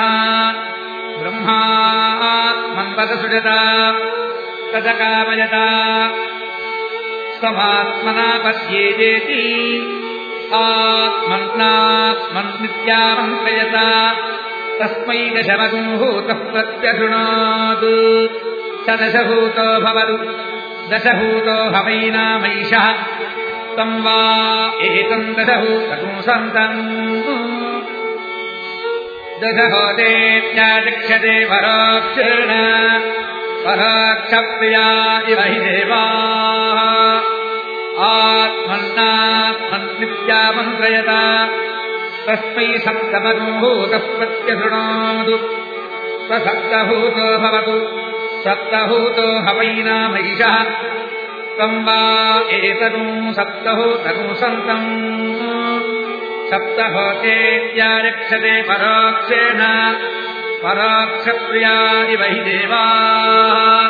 ब्रह्मात्मन्पदसुजता तदकामयता समात्मना पद्येतेति आत्मन्नात्मन्नित्यामन्त्रयता तस्मै दशमगुंहूतः प्रत्यशृणात् स दशभूतो भवतु दशभूतो हवैनामैषः तं वा एतम् दशभूतपुंसन्तम् दशहोतेत्याचक्षते परोक्षेण परोक्षप्रिया इव हि देवाः आत्मन्नात्मन्नित्यामन्त्रयता तस्मै सप्तमगुंहूतः प्रत्यशृणोतु स सप्तभूतो भवतु सप्तभूतो हवैनामैषः तं वा एतदुं सप्तभूतपुंसन्तम् सप्तहोतेत्याचक्षते परोक्षेण परोक्षप्रिया इव हि देवाः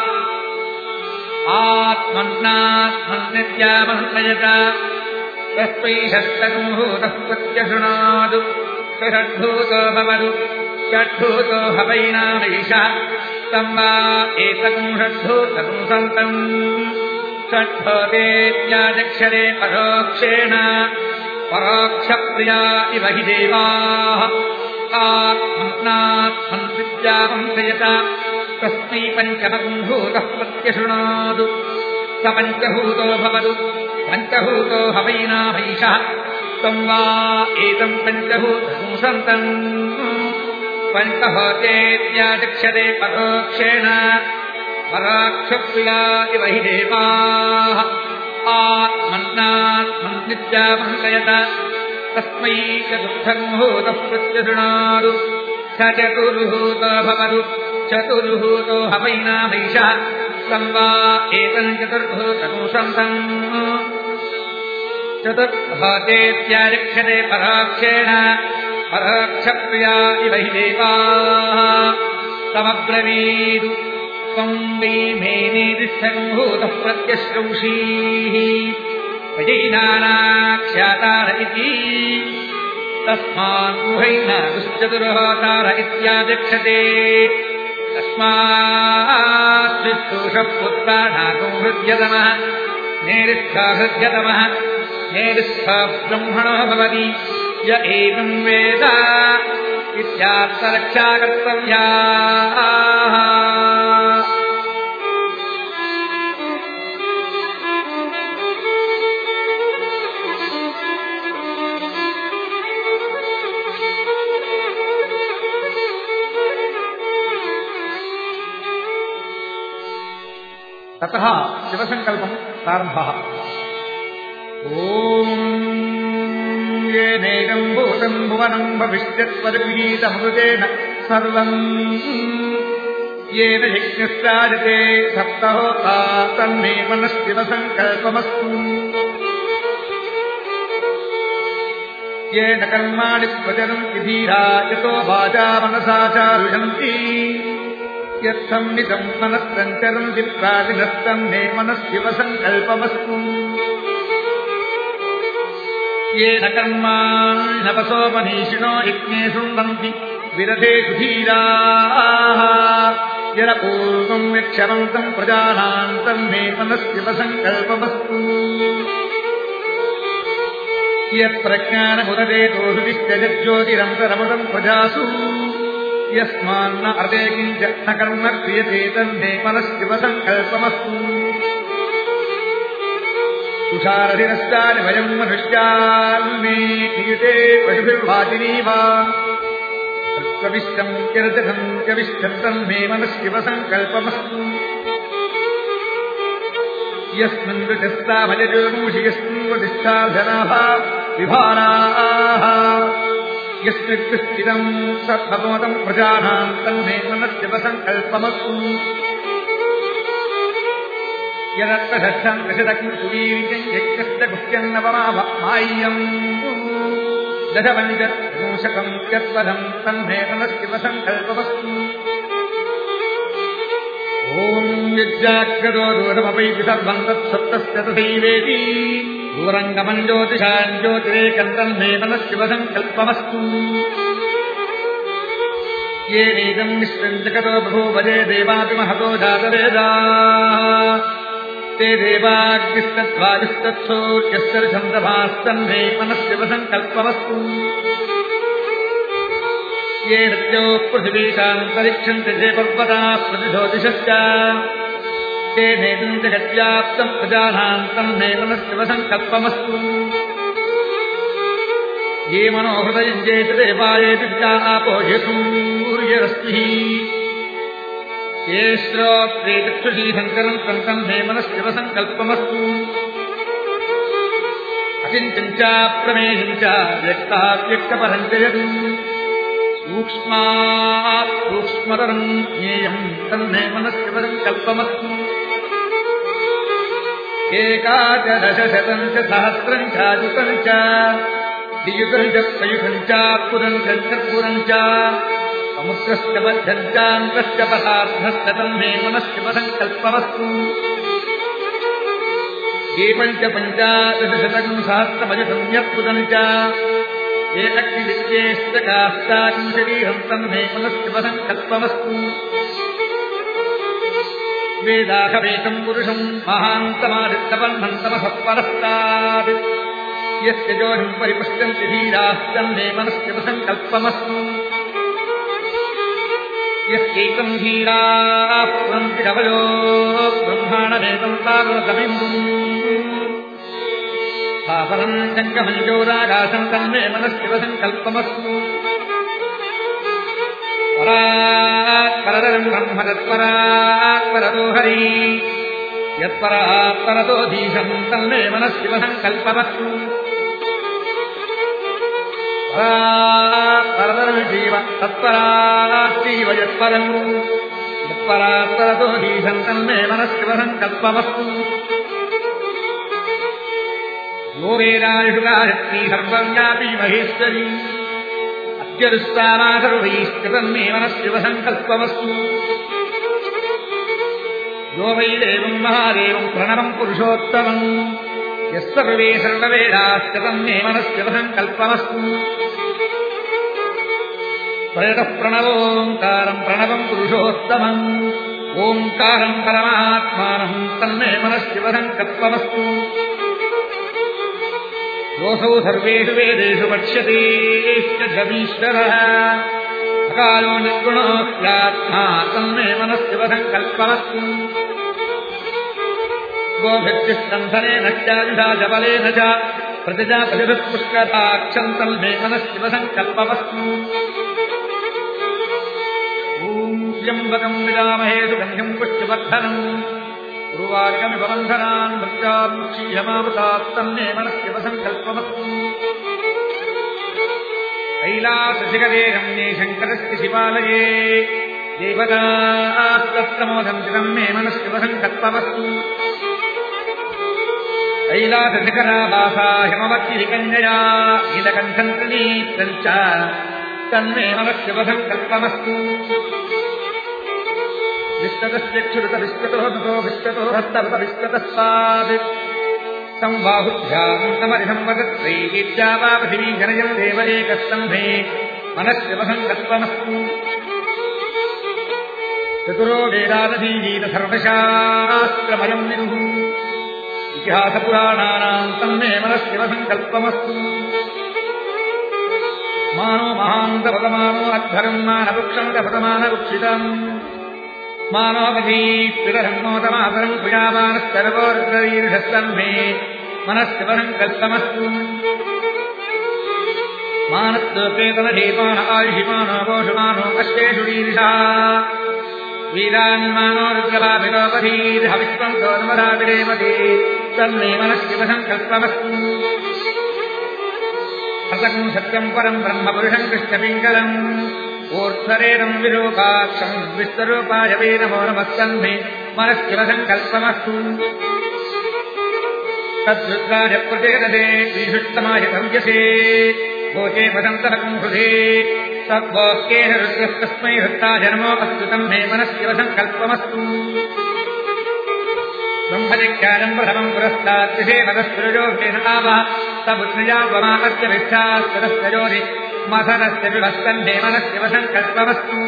आत्मन्नात्मन्नित्यामन्त्रयता तस्मै षष्ठगुंहूतः प्रत्यशृणातु स षड्भूतो भवतु षड्भूतो हवैनामैषः तं वा एतगुं षड्भूतपुंसन्तम् षड्भूतेत्याचक्षते परोक्षेण परोक्षप्रिया इव हि देवाः आत्मन्नात्मन्नित्यामन्त्रयता तस्मै पञ्चमगुंहूतः प्रत्यशृणातु स पञ्चभूतो भवतु पञ्चभूतो हवैनामैषः तं वा एतम् पञ्चभूतपुंसन्तम् पञ्चहोतेत्याचक्षते परोक्षेण परोक्षप्रिया इव हि देवाः आत्मन्नात्मन्नित्यामन्त्रयता तस्मै चतुर्थगुंहूतः प्रत्यशृणातु स चतुर्भूतो भवतु चतुर्भूतो हवैनामैषः तं वा एतम् चतुर्भूतपुंसन्तम् चतुर्होतेत्याचक्षते परोक्षेण परोक्षप्रिया इव हि देवाः तमब्रवीतु त्वं वै मेनेतिष्ठगुंहूतः प्रत्यश्रौषीः वैनानाख्यातार इति तस्मान् गुहैनादुश्चतुर्होतार इत्याचक्षते तस्मात् विष्णुषपुत्राणाकं हृद्यतमः नेरिष्ठा हृद्यतमः नेरिष्ठा ब्रह्मणः भवति य एवं वेद इत्यात्तरक्षा कर्तव्या ततः शिवसङ्कल्पम् प्रारम्भः ॐ येनेकम् भूतम् भुवनम् भविष्यत्परिगृहीतमृतेन सर्वम् येन यज्ञस्याजते सप्तहोता तन्मे मनश्शिवसङ्कल्पमस्तु येन कर्माणि प्रचरन्ति धीरा यतो वाचा मनसा चारुषन्ति यत्संविदम् मनस्सञ्चरन्ति प्रातिनस्तम् मे मनश्शिवसङ्कल्पमस्तु येन कर्माण्यपसोपनीषिणो यज्ञे शृण्वन्ति विरथेषु धीराः येन पूर्वम् यक्षवन्तम् प्रजानाम् तन्मे मनश्शिवसङ्कल्पमस्तु यत्प्रज्ञानमुददेतोषु विश्वजज्योतिरन्तरमदम् प्रजासु यस्मान्न अर्थे किञ्च न कर्म क्रियते तन्मे मनश्शिवसङ्कल्पमस्तु तुषारधिरश्चानि वयम् मनुष्यान्मे क्रियते पशुभिर्वाचिनीव प्रविष्टम् चिरजघम् च विष्टम् तन्मे मनश्शिवसङ्कल्पमस्तु यस्मिन् वृजस्ता भजजोमूषि यस्मिन् वृष्ठा जनाः विभाराः यस्मित्स्थितम् सर्वमोदम् प्रजानाम् तन्मे मनस्यवसङ्कल्पमस्तु यदत्र षष्ठम् दशदग्नि सुवीर्यम् यज्ञस्य गुह्यन्नवमाह्यम् दशपञ्चशकम् यत्पदम् तन्मे मनस्यवसङ्कल्पमस्तु ॐ यज्ञाग्रतो दूरमपैति सर्वम् तत्सप्तस्य तथैवेति दूरङ्गमम् ज्योतिषाम् ज्योतिरेकम् तन्मे मनस्यवसङ्कल्पमस्तु येनैदम् विश्वम् जगतो बभूवजे देवापि महतो जातवेदाः ते देवाग्निस्तद्वायुस्तत्सूर्यस्तर्षन्तभास्तन्मे मनस्यवसङ्कल्पमस्तु ये नद्योः पृथिवीशाम् परीक्षन्ते ते पर्वताः प्रतिशोदिशश्च ते नेदम् जगद्व्याप्तम् प्रजानाम् तन्मे मनस्यवसङ्कल्पमस्तु ये मनोहृदयम् चेत् देवायेति आपोषयतु सूर्यरश्मिः ये श्रोत्रे चक्षुषी शङ्करम् तन्मे मनस्यवसङ्कल्पमस्तु अचिन्त्यम् च प्रमेयम् च व्यक्ताव्यक्तपरम् च यत् सूक्ष्मात् सूक्ष्मतरम् ज्ञेयम् तन्मे मनस्यवसङ्कल्पमस्तु एकादशशतम् च सहस्रम् चायुतम् च द्वियुतम् च प्रयुतम् च पुरम् च चतुरम् च समुद्रश्च मध्यम् चान्तश्च पदार्थश्च तन्मे मनस्यवसङ्कल्पमस्तु ये पञ्च पञ्चादशशतम् सहस्रमयुतम् यत्पुरम् च ये अग्निविद्येश्च काष्ठाकम् शरीरम् तन्मे मनस्यवसङ्कल्पमस्तु वेदाहमेकम् पुरुषम् महान्तमादित्यबन्धम् तमसः परस्तात् यस्य जोनिम् परिपुष्टन्ति धीरास्तन्मे मनस्यवसङ्कल्पमस्तु यस्यैकम् धीराः पुरन्ति कवयो ब्रह्माणमेकम् तावतमिन्दुम् स्थापनम् जङ्गमम् चोराकाशम् तन्मे मनस्यवसङ्कल्पमस्तु परात्परतरम् ब्रह्म तत्परात्परतो हरि यत्परात्परतो धीशम् तन्मे मनस्यवसङ्कल्पमस्तु परात्परतरम् जीव तत्परात्तीव यत्परम् यत्परात्परतो धीशम् तन्मे मनस्यवसङ्कल्पमस्तु यो वेदादिषु गायत्री सर्वव्यापी महेश्वरी अत्यदुस्ताना सर्वैश्च तन्मे मनस्यवसङ्कल्पमस्तु यो वै देवम् महादेवम् प्रणवम् पुरुषोत्तमम् यः सर्वे सर्ववेदाश्च तन्मे मनस्यवसङ्कल्पमस्तु प्रयतः प्रणवोङ्कारम् प्रणवम् पुरुषोत्तमम् ओङ्कारम् परमात्मानम् तन्मे मनस्यवसङ्कल्पमस्तु योऽसौ सर्वेषु वेदेषु वक्ष्यते जगदीश्वरः अकालो निर्गुणोऽस्यात्मा तन्मे मनस्यवसङ्कल्पमस्तु गोभिर्जिष्टन्धनेन चादिषा च बलेन च प्रतिजापतिपुष्कराक्षम् तन्मे मनस्यवसङ्कल्पमस्तु ॐ त्र्यम्बकम् विदामहे सुगन्धिम् पुष्टिवर्धनम् उर्वारुकमिव बन्धनान् मृत्याम् क्षीयमामृतात् तन्मे मनस्यवसङ्कल्पमस्तु कैलासशिखरे रम्ये शङ्करस्य शिवालये देवतास्तमोदन्ति तन्मे मनस्यवसङ्कल्पमस्तु कैलासशिखराभासा हिमवद्गिरिकन्यया नीलकण्ठम् त्रिनेत्रम् च तन्मे मनस्यवसङ्कल्पमस्तु विश्वतश्चक्षुरुत विश्वतो दुतो विश्वतो हस्तरुत विश्वतस्ताद् संबाहुभ्याम् समरिहम् वदत्रैः पृथिवी जनयम् देव एकस्तम्भे मनस्यवसङ्कल्पमस्तु चतुरो वेदादधीरीत सर्वशास्त्रमयम् विदुः इतिहासपुराणानाम् तन्मे मनस्यवसङ्कल्पमस्तु मानो महान्तपदमानो अध्वरम् मानवृक्षम् तपतमानवृक्षितम् मानोपधीपितरन्नोतमातरम् क्रियामानस्तरवोर्द्रवीर्षस्तम्भे मनस्यवसङ्कल्पमस्तु मानस्तोपेतनधीपान आयुषिमानो पोषमानो अश्वेषु वीरिषा वीरान्मानो रुद्रभापितोपधीर्हविश्वम् सोन्मराभिरेमते तन्मे मनस्यवसङ्कल्पमस्तु हसकम् सत्यम् परम् ब्रह्म पुरुषम् कृष्णपिङ्गलम् ऊर्ध्वरेणम् विरूपाक्षम् विश्वरूपाय वै नमो नमस्तन्मे मनस्शिव सङ्कल्पमस्तु तद्रुद्राय प्रचेदते विशुष्टमाय तव्यसे भोजे वसन्तरकम् हृदे तद्वाक्येन रुद्रस्तस्मै हृत्ताय नमो अस्तु तन्मे मनस्शिव सङ्कल्पमस्तु ब्रह्मजिज्ञानम् प्रथमम् पुरस्तात् त्रिषेवदस्पुरजोऽग्नेन आवः सपुत्र्या वमाकस्य विच्छास्तदस्यजोनि मथनस्य विभस्तन्मे मनस्शिव सङ्कल्पमस्तु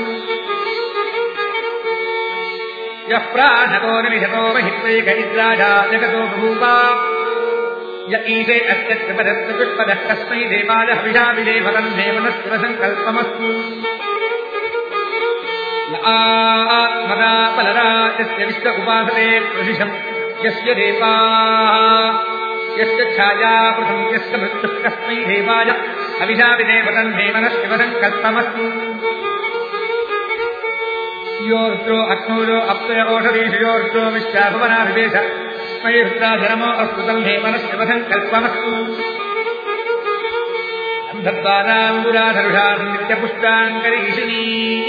यः प्राणतो निमिषतो महित्वैकैद्राजा जगतो बभूवा य ईशे अस्य त्रिपदत्रिपुष्पदः कस्मै देवाय हविषाभिषे फलन्मे मनस्शिव सङ्कल्पमस्तु आत्मदा बलरा यस्य विश्व उपासते प्रशिशम् यस्य देवाः यस्य छाया पृथम् यस्य मृत्युः कस्मै देवाय हविषाभिषे फलन्मे मनस्शिव सङ्कल्पमस्तु योर्द्रो अग्नोरो अप्तय ओषधीषु योर्द्रो विश्वाभवनाभिवेश स्मै रुद्राधरमो अस्तु तन्मे मनस्शिव सङ्कल्पमस्तु अन्धद्वाराम्बुराधरुषाम् नित्यपुष्टाङ्करीशिनी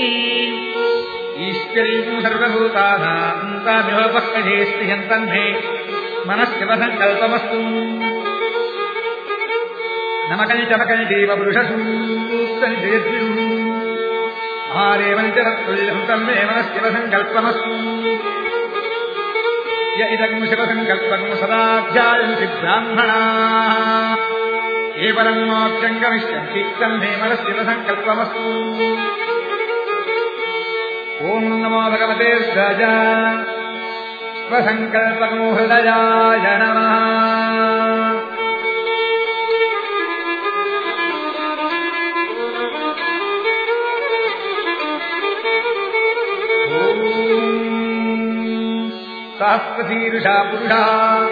ईश्वरीम् सर्वभूतानाम् तामिहोपक्वजे स्त्रियम् तन्मे मनस्शिव सङ्कल्पमस्तु नमकञ्चमकञ्चैव पुरुषसूक्तनिजयद्विरुः आरेवञ्चरत्तुल्यम् तन्मे मनस्शिव सङ्कल्पमस्तु य इदम् शिव सङ्कल्पम् सदाध्यायन्ति ब्राह्मणाः केवलम् मोक्षम् गमिष्यन्ति तन्मे मनस्शिव सङ्कल्पमस्तु ॐ नमो भगवते रुद्राय स्वसङ्कल्पको हृदयाय नमः सहस्रशीर्षा पुरुषः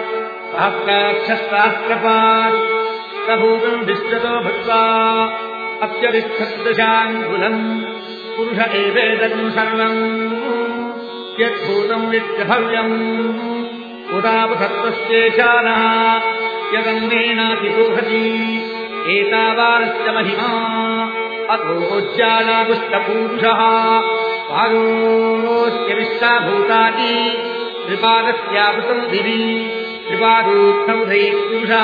सहस्राक्षसहस्रपात् प्रभूतम् विश्वतो भूत्वा अत्यधिष्ठदशाङ्गुलम् पुरुष एवेदम् सर्वम् यद्भूतम् विद्यभव्यम् उदापसत्त्वस्येशानः यदन्नेनातिपोहति एतावानस्य महिमा अतोज्जालापुष्टपूरुषः पादोऽस्य विश्वाभूतानि त्रिपादस्यावृतम् दिवि त्रिपादोक्तौ दैत्युषः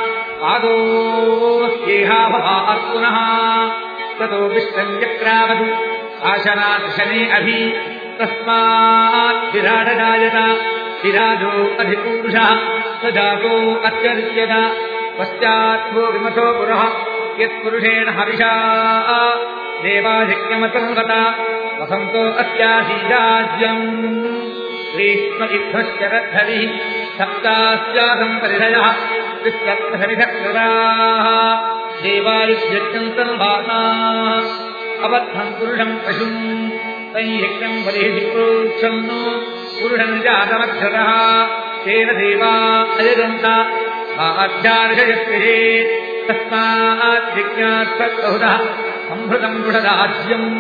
पादोऽस्येहाभवात् पुनः ततो विश्वम् चक्रावतु आशनाशने अभि तस्मात् विराडजायत विराजो अधिपूरुषः स जातो अत्यर्च्यत पश्चात्वो विमथो पुरः यत्पुरुषेण हविषा देवाधिक्यमतन्वत वसन्तो अस्यासीराज्यम् ग्रीष्म इद्धस्य रद्धविः सप्तास्यासम् परिधयः विश्वत्सविधकृताः देवायुष्यम् तन्वासाः अबद्धम् पुरुषम् पशुम् संयज्ञम् बलिः प्रोक्षम् पुरुषम् जातमक्षतः तेन देवा अयजन्त आध्यार्षयत्रिहे तस्माज्जिज्ञात्सद्बहुधः संहृतम् दृढदाज्यम्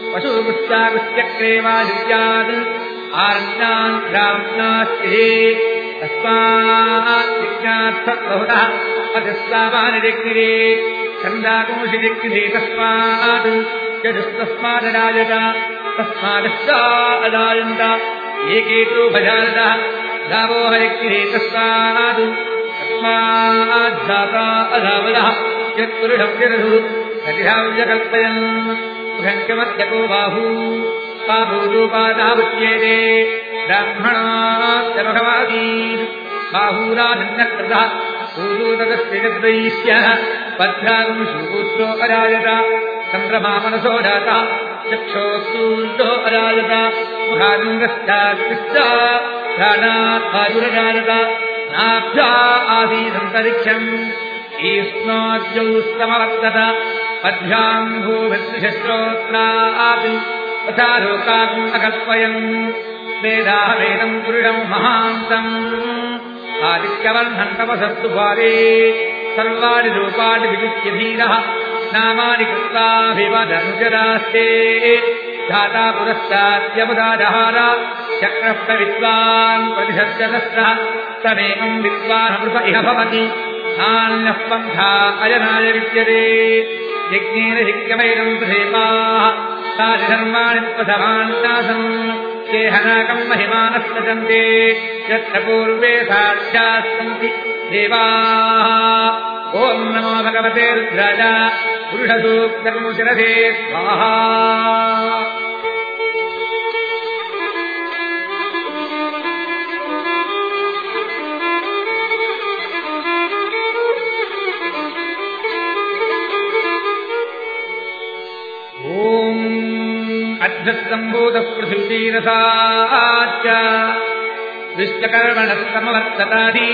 पशुपुष्टापुष्यक्रेवादित्यात् आरण्यान् ग्राम्यास्तिहे तस्माज्जिज्ञात्सद्बहुधः अजस्तावानिरिक्तिरे छन्दाकुंशिरिक्तिरे तस्मात् यजुस्तस्मादरायत तस्मादश्चा अदायन्त एकेतो भजानतः गावो हरिक्तिरे तस्मात् तस्माज्जाता अधावदः यत्पुरुषम् विदधुः कतिहाव्यकल्पयन् मुखङ्कमत्यको बाहू बाहूरूपादावुच्येते ब्राह्मणास्य भगवादीन् बाहूराजन्यकृतः सूदूतकस्य जद्वैश्यः पद्भ्याम् शूद्रो अरायत चन्द्रमा मनसो जातः चक्षोस्तूर्धो अरायत मुखानन्दश्चाग्निश्च घ्राणात् वायुरजायत नाभ्या आसीदन्तरिक्षम् ईष्णोद्यौस्तमवर्तत पद्भ्याम् भूभिर्षश्रोत्रात् तथा लोकान् अकल्पयन् वेदाः वेदम् पुरुषम् महान्तम् आदित्यवर्णम् तपसस्तु भारे सर्वाणि रूपाणि विविच्य धीरः नामानि कृत्वाभिवदनुचरास्ते धाता पुरस्ताद्यमुदाजहार चक्रः विद्वान् प्रतिशस्यतः तमेकम् विद्वानमृत इह भवति नान्यः पन्था अजनाय विद्यते यज्ञेन हिक्यमैरम् प्रसेपाः तादिधर्माणि प्रथमान्तासम् केहनाकम् महिमानः सजन्ते यत्र पूर्वे साक्षात् सन्ति देवाः ॐ नमो भगवते रुद्राय पुरुषसूक्तमुचिरते स्वाहा अध्वत्सम्भूतः पृथिवीरसाच्च विश्वकर्मणः समवर्ततादि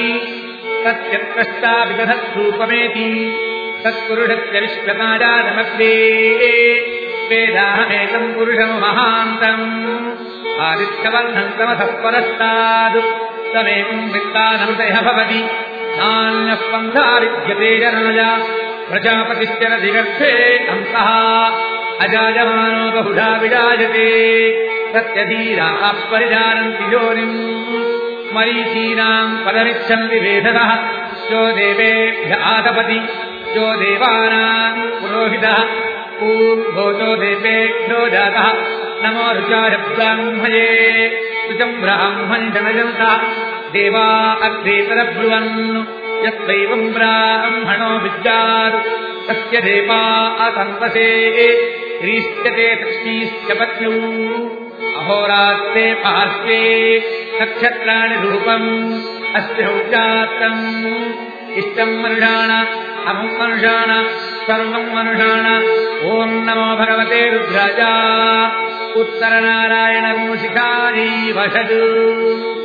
तस्यत्कष्टाभिदधत्सूपमेति तत्पुरुषस्य विश्वकाजानमध्ये वेदाहमेकम् पुरुषम् महान्तम् आदित्यवर्णम् तमसः परस्ताद् तमेकम् वित्तानमृतयः भवति नान्यः पन्था विद्यते जनाय प्रजापतिश्चरधिगर्भे अन्तः अजायमानो बहुधा विराजते सत्यधीराः परिजानन्ति योनिम् मरीचीनाम् पदमिच्छन्ति वेधतः यो देवेभ्य आतपति यो देवानाम् पुरोहितः पूर्वोचो देवेभ्यो जातः नमो ऋचाय ब्राह्मये ऋचम् ब्राह्मणि जनयन्तः देवा अग्रेतरब्रुवन् यत्त्वैवम् ब्राह्मणो विद्यात् तस्य देवा असन्तसे क्रीष्यते तक्ष्मीश्च पत्न्यौ अहोरात्रे पार्श्वे नक्षत्राणि रूपम् अस्य हौजातम् इष्टम् मनुषाण अमुम् मनुषाण सर्वम् मनुषाण ॐ नमो भगवते रुद्राय उत्तरनारायणमूषिकायै वषट्